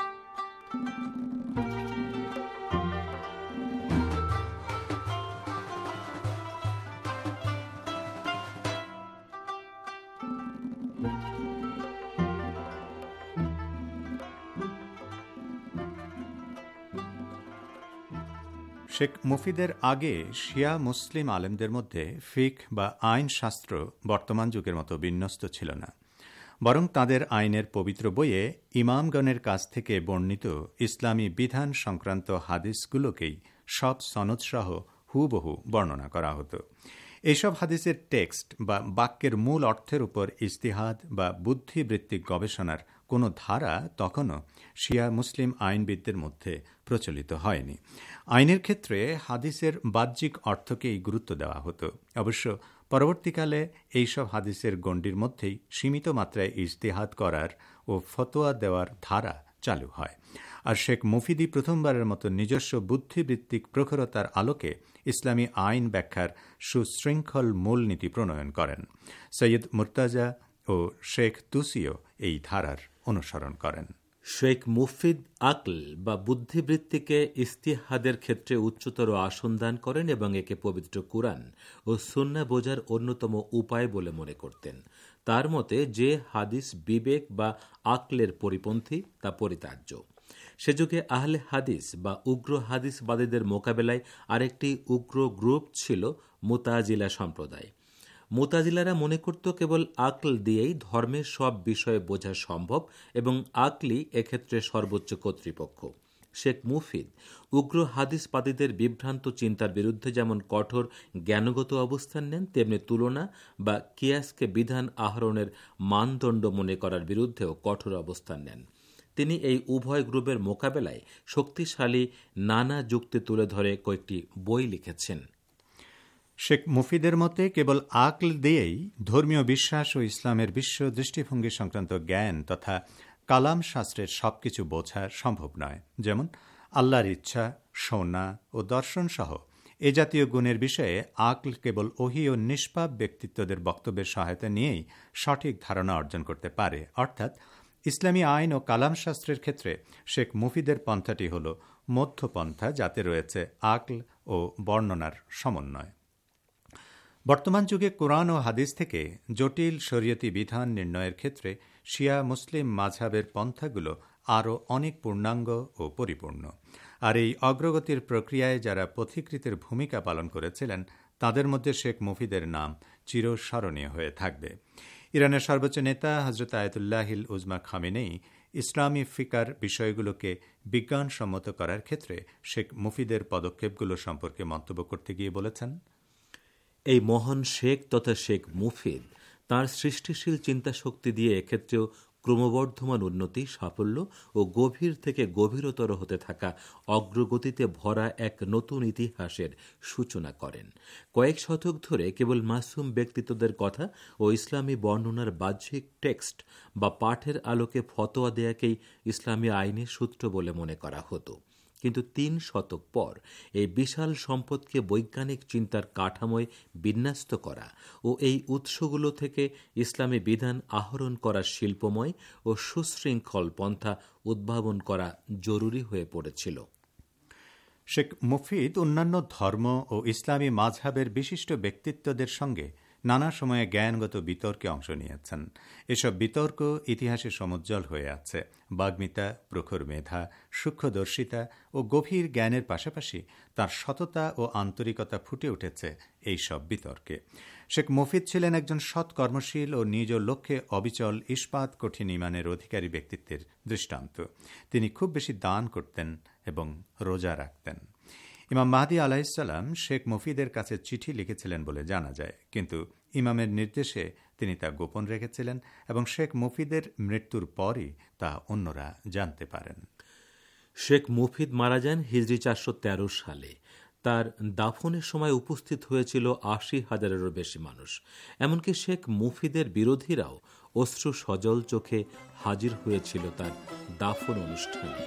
শেখ মুফিদের আগে শিয়া মুসলিম আলেমদের মধ্যে ফিক বা আইন শাস্ত্র বর্তমান যুগের মতো বিন্যস্ত ছিল না, বরং তাদের আইনের পবিত্র বইয়ে ইমামগণের কাছ থেকে বর্ণিত ইসলামী বিধান সংক্রান্ত হাদিসগুলোকেই সব সনদসহ হুবহু বর্ণনা করা হতো। এইসব হাদিসের টেক্সট বা বাক্যের মূল অর্থের উপর ইজতিহাদ বা বুদ্ধিবৃত্তিক গবেষণার কোনো ধারা তখনও শিয়া মুসলিম আইনবিদদের মধ্যে প্রচলিত হয়নি। আইনের ক্ষেত্রে হাদিসের বাহ্যিক অর্থকেই গুরুত্ব দেওয়া হতো। অবশ্য পরবর্তীকালে এইসব হাদিসের গণ্ডির মধ্যেই সীমিত মাত্রায় ইজতিহাদ করার ও ফতোয়া দেওয়ার ধারা চালু হয়। আর শেখ মুফিদি প্রথমবারের মতো নিজস্ব বুদ্ধিবৃত্তিক প্রখরতার আলোকে ইসলামী আইন ব্যাখ্যার সুশৃঙ্খল মূলনীতি প্রণয়ন করেন। সৈয়দ মুর্তাজা ও শেখ তুসিও এই ধারার অনুসরণ করেন। শেখ মুফিদ আকল বা বুদ্ধিবৃত্তিকে ইস্তিহাদের ক্ষেত্রে উচ্চতর আসন দান করেন এবং একে পবিত্র কুরআন ও সুন্নাহ বোঝার অন্যতম উপায় বলে মনে করতেন। তার মতে যে হাদিস বিবেক বা আকলের পরিপন্থী তা পরিত্যাজ্য। সে যুগে আহলে হাদিস বা উগ্র হাদিসবাদীদের মোকাবেলায় আরেকটি উগ্র গ্রুপ ছিল মুতাজিলা সম্প্রদায়। মুতাজিলারা মনে করত কেবল আকল দিয়েই ধর্মের সব বিষয়ে বোঝা সম্ভব এবং আকলই এক্ষেত্রে সর্বোচ্চ কর্তৃপক্ষ। শেখ মুফিদ উগ্র হাদিসবাদীদের বিভ্রান্ত চিন্তার বিরুদ্ধে যেমন কঠোর জ্ঞানগত অবস্থান নেন, তেমনি তুলনা বা কিয়াসকে বিধান আহরণের মানদণ্ড মনে করার বিরুদ্ধেও কঠোর অবস্থান নেন। তিনি এই উভয় গ্রুপের মোকাবেলায় শক্তিশালী নানা যুক্তি তুলে ধরে কয়েকটি বই লিখেছেন। শেখ মুফিদের মতে কেবল আকল দিয়েই ধর্মীয় বিশ্বাস ও ইসলামের বিশ্ব দৃষ্টিভঙ্গি সংক্রান্ত জ্ঞান তথা কালাম শাস্ত্রের সবকিছু বোঝা সম্ভব নয়। যেমন আল্লাহর ইচ্ছা, শোনা ও দর্শন সহ এ জাতীয় গুণের বিষয়ে আকল কেবল ওহী ও নিষ্পাপ ব্যক্তিত্বদের বক্তব্যের সহায়তা নিয়েই সঠিক ধারণা অর্জন করতে পারে। অর্থাৎ ইসলামী আইন ও কালাম শাস্ত্রের ক্ষেত্রে শেখ মুফিদের পন্থাটি হল মধ্যপন্থা, যাতে রয়েছে আকল ও বর্ণনার সমন্বয়। বর্তমান যুগে কোরআন ও হাদিস থেকে জটিল শরীয়তি বিধান নির্ণয়ের ক্ষেত্রে শিয়া মুসলিম মাযহাবের পন্থাগুলো আরও অনেক পূর্ণাঙ্গ ও পরিপূর্ণ। আর এই অগ্রগতির প্রক্রিয়ায় যারা পথিকৃতের ভূমিকা পালন করেছিলেন তাদের মধ্যে শেখ মুফিদের নাম চিরস্মরণীয় হয়ে থাকবে। ইরানের সর্বোচ্চ নেতা হজরত আয়াতুল্লাহিল উজমা খামেনেই ইসলামী ফিকার বিষয়গুলোকে বিজ্ঞানসম্মত করার ক্ষেত্রে শেখ মুফিদের পদক্ষেপগুলো সম্পর্কে মন্তব্য করতে গিয়ে বলেছেন, এই মহান শেখ তথা শেখ মুফিদ তাঁর সৃষ্টিশীল চিন্তাশক্তি দিয়ে এক্ষেত্রেও ক্রমবর্ধমান উন্নতি, সাফল্য ও গভীর থেকে গভীরতর হতে থাকা অগ্রগতিতে ভরা এক নতুন ইতিহাসের সূচনা করেন। কয়েক শতক ধরে কেবল মাসুম ব্যক্তিত্বদের কথা ও ইসলামী বর্ণনার বাহ্যিক টেক্সট বা পাঠের আলোকে ফতোয়া দেয়াকেই ইসলামী আইনের সূত্র বলে মনে করা হতো। কিন্তু তিন শতক পর এই বিশাল সম্পদকে বৈজ্ঞানিক চিন্তার কাঠামোয় বিন্যস্ত করা ও এই উৎসগুলো থেকে ইসলামী বিধান আহরণ করার শিল্পময় ও সুশৃঙ্খল পন্থা উদ্ভাবন করা জরুরি হয়ে পড়েছিল। শেখ মুফিদ অন্যান্য ধর্ম ও ইসলামী মাযহাবের বিশিষ্ট ব্যক্তিত্বদের সঙ্গে নানা সময়ে জ্ঞানগত বিতর্কে অংশ নিয়েছেন। এসব বিতর্ক ইতিহাসে সমুজ্জ্বল হয়ে আছে। বাগ্মিতা, প্রখর মেধা, সূক্ষ্মদর্শিতা ও গভীর জ্ঞানের পাশাপাশি তার সততা ও আন্তরিকতা ফুটে উঠেছে এই সব বিতর্কে। শেখ মুফিদ ছিলেন একজন সৎ, কর্মশীল ও নিজ লক্ষ্যে অবিচল ইস্পাত কঠিন ঈমানের অধিকারী ব্যক্তিত্বের দৃষ্টান্ত। তিনি খুব বেশি দান করতেন এবং রোজা রাখতেন। ইমাম মাহদী আলাইহিসসালাম শেখ মুফিদের কাছে চিঠি লিখেছিলেন বলে জানা যায়, কিন্তু ইমামের নির্দেশে তিনি তা গোপন রেখেছিলেন এবং শেখ মুফিদের মৃত্যুর পরই তা অন্যরা জানতে পারেন। শেখ মুফিদ মারা যান হিজরি চারশো তেরো সালে। তার দাফনের সময় উপস্থিত হয়েছিল আশি হাজারেরও বেশি মানুষ। এমনকি শেখ মুফিদের বিরোধীরাও অশ্রু সজল চোখে হাজির হয়েছিল তার দাফন অনুষ্ঠানে।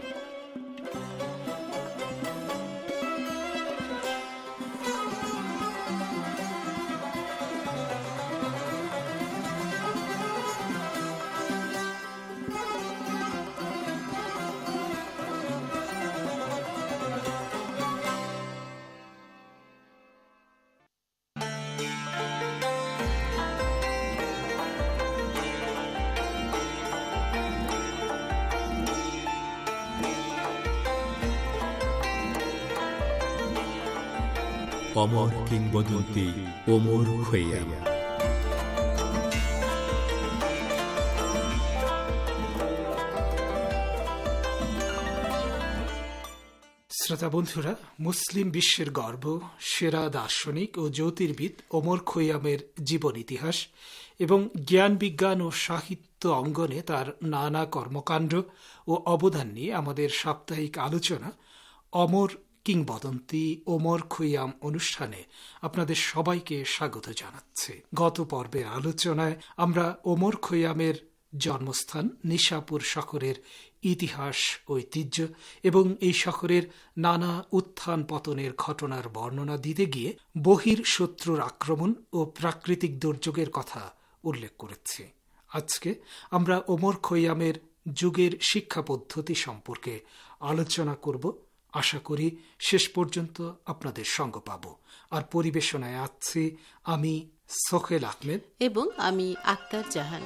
অমর কিংবদন্তি ওমর খৈয়াম। শ্রোতা বন্ধুরা, মুসলিম বিশ্বের গর্ব, সেরা দার্শনিক ও জ্যোতির্বিদ ওমর খৈয়ামের জীবন ইতিহাস এবং জ্ঞান বিজ্ঞান ও সাহিত্য সাহিত্য অঙ্গনে তার নানা কর্মকাণ্ড ও অবদান নিয়ে আমাদের সাপ্তাহিক আলোচনা অমর কিংবদন্তি ওমর খৈয়াম অনুষ্ঠানে আপনাদের সবাইকে স্বাগত জানাচ্ছে। গত পর্বের আলোচনায় আমরা ওমর খৈয়ামের জন্মস্থান নিশাপুর শহরের ইতিহাস, ঐতিহ্য এবং এই শহরের নানা উত্থান পতনের ঘটনার বর্ণনা দিতে গিয়ে বহির শত্রুর আক্রমণ ও প্রাকৃতিক দুর্যোগের কথা উল্লেখ করেছি। আজকে আমরা ওমর খৈয়ামের যুগের শিক্ষা পদ্ধতি সম্পর্কে আলোচনা করব। আশা করি শেষ পর্যন্ত আপনাদের সঙ্গ পাব। আর পরিবেশনায় আছি আমি সোহেল আহমেদ এবং আমি আক্তার জাহান।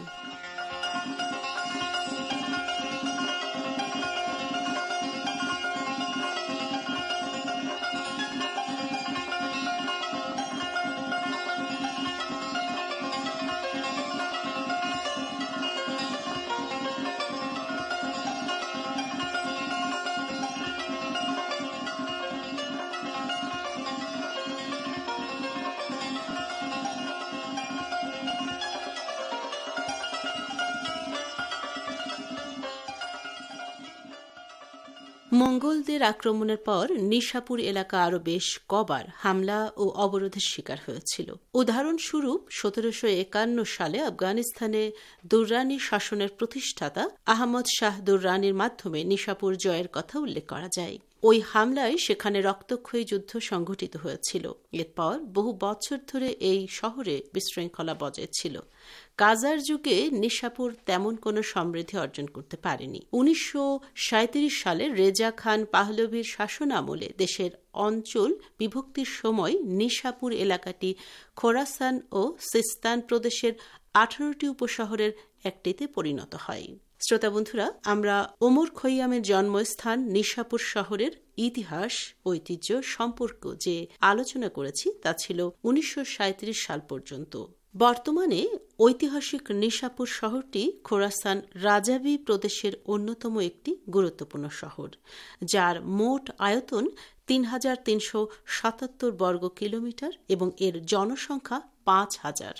মঙ্গলদের আক্রমণের পর নিশাপুর এলাকা আরো বেশ কবার হামলা ও অবরোধের শিকার হয়েছিল। উদাহরণস্বরূপ সতেরোশো একান্ন সালে আফগানিস্তানে দুররানি শাসনের প্রতিষ্ঠাতা আহমদ শাহ দুররানির মাধ্যমে নিশাপুর জয়ের কথা উল্লেখ করা যায়। ওই হামলায় সেখানে রক্তক্ষয়ী যুদ্ধ সংঘটিত হয়েছিল। এরপর বহু বছর ধরে এই শহরে বিশৃঙ্খলা বজায় ছিল। কাজার যুগে নিশাপুর তেমন কোনো সমৃদ্ধি অর্জন করতে পারেনি। উনিশশো সাঁত্রিশ সালে রেজা খান পাহলভীর শাসন আমলে দেশের অঞ্চল বিভক্তির সময় নিশাপুর এলাকাটি খোরাসান ও সিস্তান প্রদেশের আঠারোটি উপশহরের একটিতে পরিণত হয়। শ্রোতা বন্ধুরা, আমরা ওমর খৈয়ামের জন্মস্থান নিশাপুর শহরের ইতিহাস, ঐতিহ্য সম্পর্ক যে আলোচনা করেছি তা ছিল উনিশশো সাঁত্রিশ সাল পর্যন্ত। বর্তমানে ঐতিহাসিক নিশাপুর শহরটি খোরাসান রাজাবি প্রদেশের অন্যতম একটি গুরুত্বপূর্ণ শহর, যার মোট আয়তন তিন হাজার তিনশো সাতাত্তর বর্গ কিলোমিটার এবং এর জনসংখ্যা পাঁচ হাজার।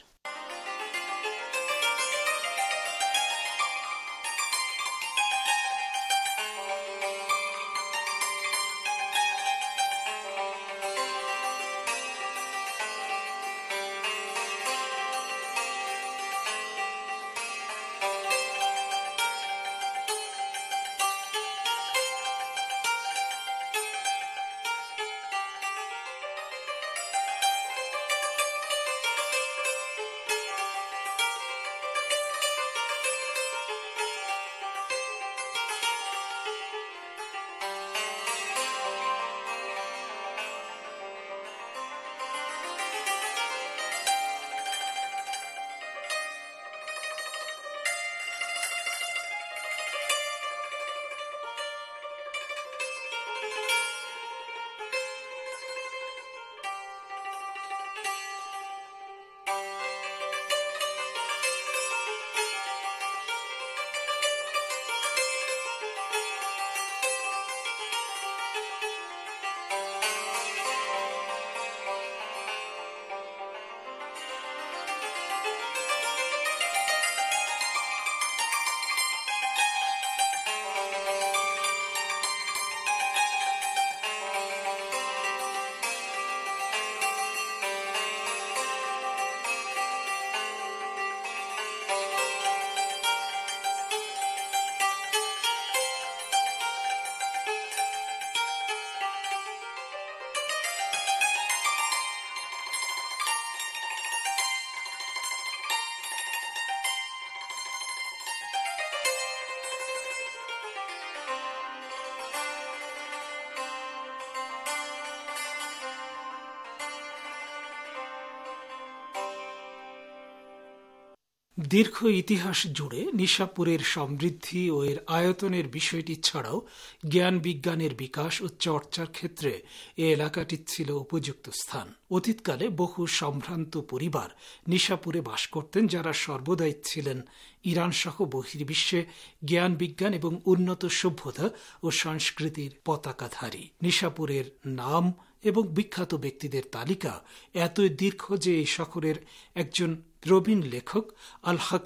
দীর্ঘ ইতিহাস জুড়ে নিশাপুরের সমৃদ্ধি ও এর আয়তনের বিষয়টি ছাড়াও জ্ঞান বিজ্ঞানের বিকাশ ও চর্চার ক্ষেত্রে এ এলাকাটি ছিল উপযুক্ত স্থান। অতীতকালে বহু সম্ভ্রান্ত পরিবার নিশাপুরে বাস করতেন, যারা সর্বদাই ছিলেন ইরান সহ বহির্বিশ্বে জ্ঞান বিজ্ঞান এবং উন্নত সভ্যতা ও সংস্কৃতির পতাকাধারী। নিশাপুরের নাম এবং বিখ্যাত ব্যক্তিদের তালিকা এতই দীর্ঘ যে এই শহরের একজন প্রবীণ লেখক আল হাকাম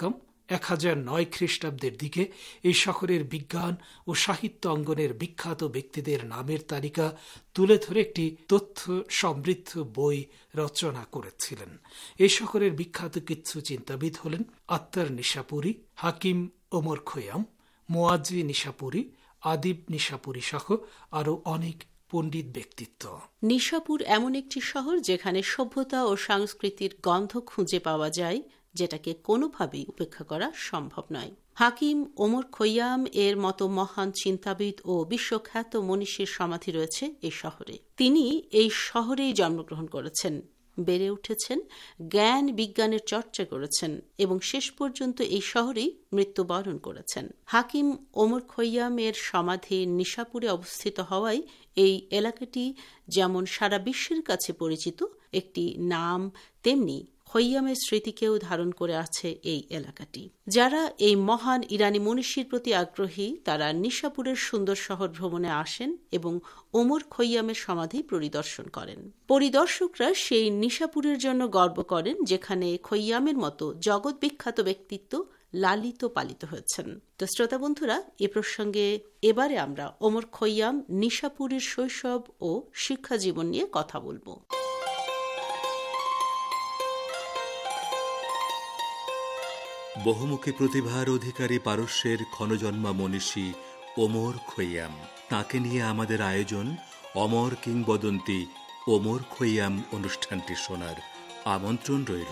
এক হাজার নয় খ্রিস্টাব্দের দিকে এই শহরের বিজ্ঞান ও সাহিত্য অঙ্গনের বিখ্যাত ব্যক্তিদের নামের তালিকা তুলে ধরে একটি তথ্য সমৃদ্ধ বই রচনা করেছিলেন। এই শহরের বিখ্যাত কিছু চিন্তাবিদ হলেন আত্তার নিশাপুরী, হাকিম ওমর খৈয়াম, মোয়াজ্জি নিশাপুরী, আদিব নিশাপুরী সহ আরো অনেক পণ্ডিত ব্যক্তিত্ব। নিশাপুর এমন একটি শহর যেখানে সভ্যতা ও সংস্কৃতির গন্ধ খুঁজে পাওয়া যায়, যেটাকে কোনোভাবেই উপেক্ষা করা সম্ভব নয়। হাকিম ওমর খৈয়াম এর মতো মহান চিন্তাবিদ ও বিশ্বখ্যাত মনীষীর সমাধি রয়েছে এই শহরে। তিনি এই শহরেই জন্মগ্রহণ করেছেন, বেড়ে উঠেছেন, জ্ঞান বিজ্ঞানের চর্চা করেছেন এবং শেষ পর্যন্ত এই শহরেই মৃত্যুবরণ করেছেন। হাকিম ওমর খৈয়াম এর সমাধি নিশাপুরে অবস্থিত হওয়ায় এই এলাকাটি যেমন সারা বিশ্বের কাছে পরিচিত একটি নাম, তেমনি খৈয়ামের স্মৃতিকেও ধারণ করে আছে এই এলাকাটি। যারা এই মহান ইরানি মনীষীর প্রতি আগ্রহী তারা নিশাপুরের সুন্দর শহর ভ্রমণে আসেন এবং ওমর খৈয়ামের সমাধি পরিদর্শন করেন। পরিদর্শকরা সেই নিশাপুরের জন্য গর্ব করেন যেখানে খৈয়ামের মতো জগৎ বিখ্যাত ব্যক্তিত্ব লালিত পালিত হয়েছেন। তো শ্রোতা বন্ধুরা, এ প্রসঙ্গে এবারে আমরা ওমর খৈয়াম নিশাপুরের শৈশব ও শিক্ষা জীবন নিয়ে কথা বলবো। বহুমুখী প্রতিভার অধিকারী পারস্যের ক্ষণজন্মা মনীষী ওমর খৈয়াম, তাকে নিয়ে আমাদের আয়োজন অমর কিংবদন্তি ওমর খৈয়াম অনুষ্ঠানটি শোনার আমন্ত্রণ রইল।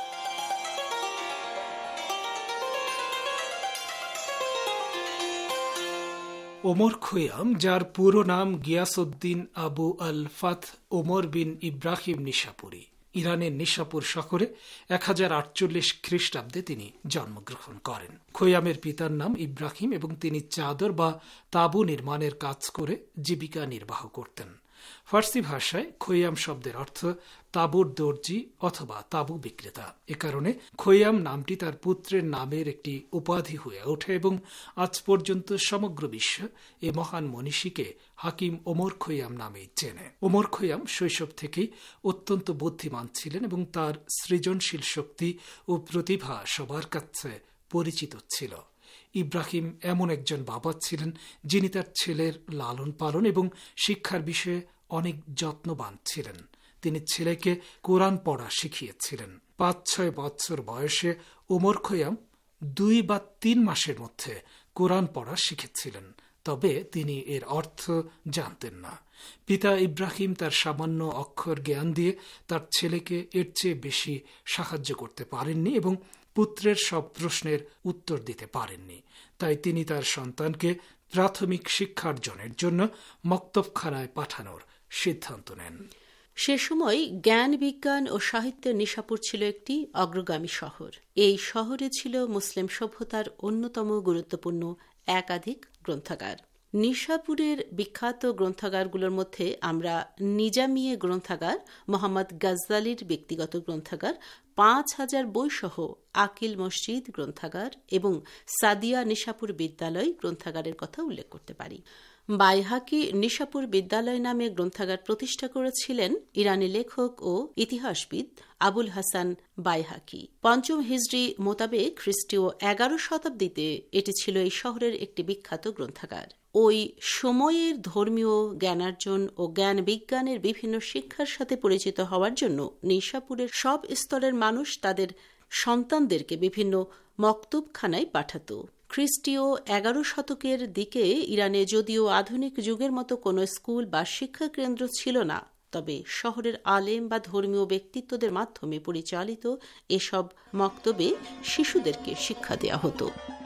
ওমর খৈয়াম, যার পুরো নাম গিয়াসউদ্দিন আবু আল ফাত ওমর বিন ইব্রাহিম নিশাপুরী, ইরানের নিশাপুর শহরে এক হাজার আটচল্লিশ খ্রিস্টাব্দে তিনি জন্মগ্রহণ করেন। খৈয়ামের পিতার নাম ইব্রাহিম এবং তিনি চাদর বা তাঁবু নির্মাণের কাজ করে জীবিকা নির্বাহ করতেন। ফার্সি ভাষায় খৈয়াম শব্দের অর্থ তাঁবুর দর্জি অথবা তাঁবু বিক্রেতা। এ কারণে খৈয়াম নামটি তার পুত্রের নামের একটি উপাধি হয়ে ওঠে এবং আজ পর্যন্ত সমগ্র বিশ্ব এ মহান মনীষীকে হাকিম ওমর খৈয়াম নামেই চেনে। ওমর খৈয়াম শৈশব থেকেই অত্যন্ত বুদ্ধিমান ছিলেন এবং তার সৃজনশীল শক্তি ও প্রতিভা সবার কাছে পরিচিত ছিল। ইব্রাহিম এমন একজন বাবা ছিলেন যিনি তার ছেলের লালন পালন এবং শিক্ষার বিষয়ে অনেক যত্নবান ছিলেন। তিনি ছেলেকে কোরআন পড়া শিখিয়েছিলেন। পাঁচ ছয় বছর বয়সে ওমর খৈয়াম দুই বা তিন মাসের মধ্যে কোরআন পড়া শিখেছিলেন, তবে তিনি এর অর্থ জানতেন না। পিতা ইব্রাহিম তার সামান্য অক্ষর জ্ঞান দিয়ে তার ছেলেকে এর চেয়ে বেশি সাহায্য করতে পারেননি এবং পুত্রের সব প্রশ্নের উত্তর দিতে পারেননি। তাই তিনি তার সন্তানকে প্রাথমিক শিক্ষার্জনের জন্য মক্তবখানায় পাঠানোর সিদ্ধান্ত নেন। সে সময় জ্ঞান বিজ্ঞান ও সাহিত্যের নিশাপুর ছিল একটি অগ্রগামী শহর। এই শহরে ছিল মুসলিম সভ্যতার অন্যতম গুরুত্বপূর্ণ একাধিক গ্রন্থাগার। নিশাপুরের বিখ্যাত গ্রন্থাগারগুলোর মধ্যে আমরা নিজামিয়ে গ্রন্থাগার, মোহাম্মদ গাজ্জালির ব্যক্তিগত গ্রন্থাগার, পাঁচ হাজার বইসহ আকিল মসজিদ গ্রন্থাগার এবং সাদিয়া নিশাপুর বিদ্যালয় গ্রন্থাগারের কথা উল্লেখ করতে পারি। বাইহাকি নিশাপুর বিদ্যালয় নামে গ্রন্থাগার প্রতিষ্ঠা করেছিলেন ইরানি লেখক ও ইতিহাসবিদ আবুল হাসান বাইহাকি। পঞ্চম হিজরি মোতাবেক খ্রিস্টীয় এগারো শতাব্দীতে এটি ছিল এই শহরের একটি বিখ্যাত গ্রন্থাগার। ওই সময়ের ধর্মীয় জ্ঞানার্জন ও জ্ঞান বিজ্ঞানের বিভিন্ন শিক্ষার সাথে পরিচিত হওয়ার জন্য নিশাপুরের সব স্তরের মানুষ তাদের সন্তানদেরকে বিভিন্ন মক্তবখানায় পাঠাত। খ্রিস্টীয় এগারো শতকের দিকে ইরানে যদিও আধুনিক যুগের মতো কোনো স্কুল বা শিক্ষা কেন্দ্র ছিল না, তবে শহরের আলেম বা ধর্মীয় ব্যক্তিত্বদের মাধ্যমে পরিচালিত এসব মক্তবে শিশুদেরকে শিক্ষা দেওয়া হতো।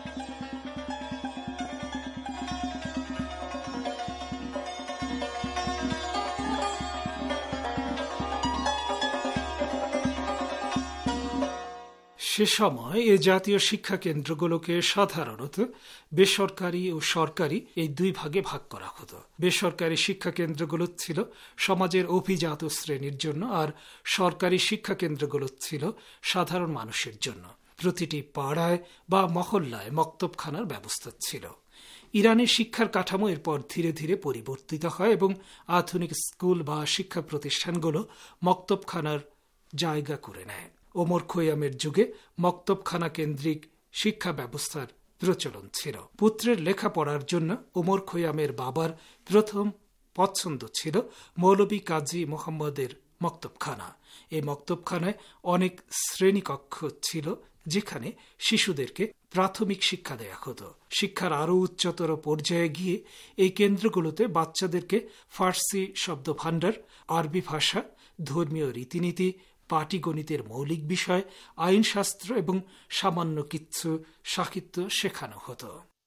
সে সময় এ জাতীয় শিক্ষা কেন্দ্রগুলোকে সাধারণত বেসরকারি ও সরকারি এই দুই ভাগে ভাগ করা হতো। বেসরকারি শিক্ষা কেন্দ্রগুলো ছিল সমাজের অভিজাত শ্রেণীর জন্য, আর সরকারি শিক্ষা কেন্দ্রগুলো ছিল সাধারণ মানুষের জন্য। প্রতিটি পাড়ায় বা মহল্লায় মক্তবখানার ব্যবস্থা ছিল। ইরানের শিক্ষার কাঠামো এরপর ধীরে ধীরে পরিবর্তিত হয় এবং আধুনিক স্কুল বা শিক্ষা প্রতিষ্ঠানগুলো মক্তবখানার জায়গা করে নেয়। ওমর খৈয়ামের যুগে মক্তবখানা কেন্দ্রিক শিক্ষা ব্যবস্থার প্রচলন ছিল। পুত্রের লেখাপড়ার জন্য ওমর খৈয়ামের বাবার প্রথম পছন্দ ছিল মৌলভী কাজী মোহাম্মদের মক্তবখানা। এই মক্তবখানায় অনেক শ্রেণীকক্ষ ছিল, যেখানে শিশুদেরকে প্রাথমিক শিক্ষা দেয়া হতো। শিক্ষার আরও উচ্চতর পর্যায়ে গিয়ে এই কেন্দ্রগুলোতে বাচ্চাদেরকে ফার্সি শব্দভাণ্ডার, আরবি ভাষা, ধর্মীয় রীতিনীতি, পাটিগণিতের মৌলিক বিষয়, আইনশাস্ত্র এবং সামান্য কিছু সাহিত্য শেখানো হতো।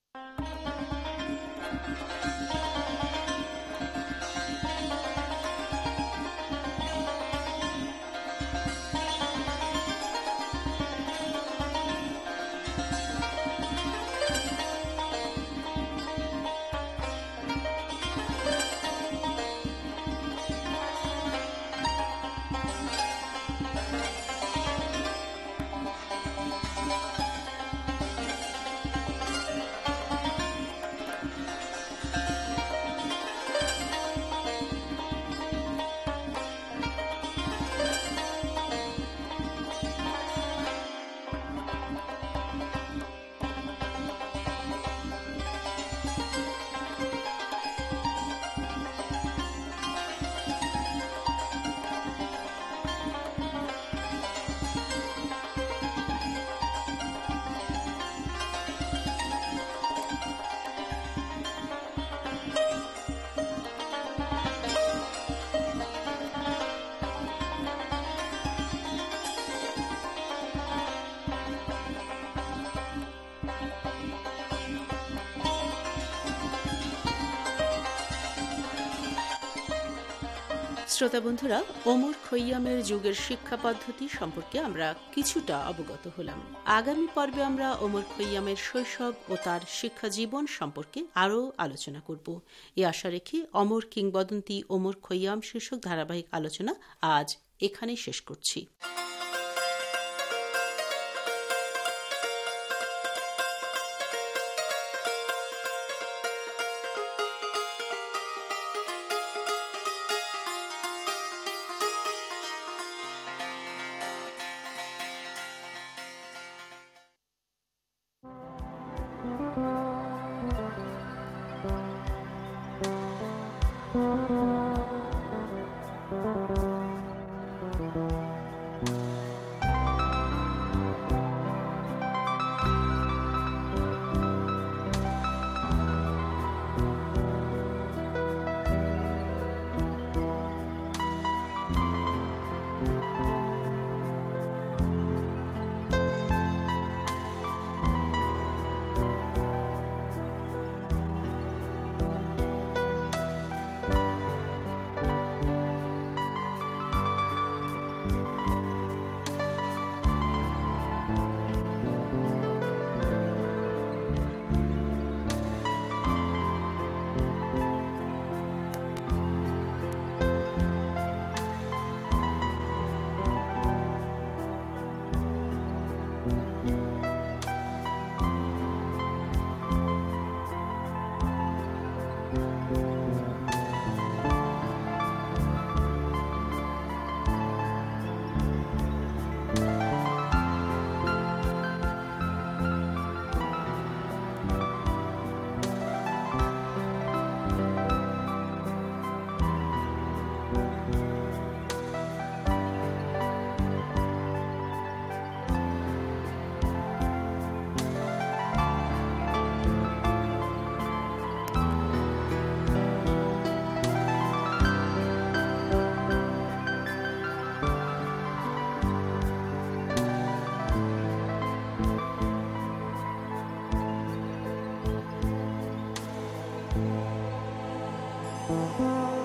শ্রোতা বন্ধুরা, ওমর খৈয়ামের যুগের শিক্ষা পদ্ধতি সম্পর্কে আমরা কিছুটা অবগত হলাম। আগামী পর্বে আমরা ওমর খৈয়ামের শৈশব ও তার শিক্ষা জীবন সম্পর্কে আরও আলোচনা করব। এই আশা রেখে অমর কিংবদন্তি ওমর খৈয়াম শীর্ষক ধারাবাহিক আলোচনা আজ এখানেই শেষ করছি। Thank you.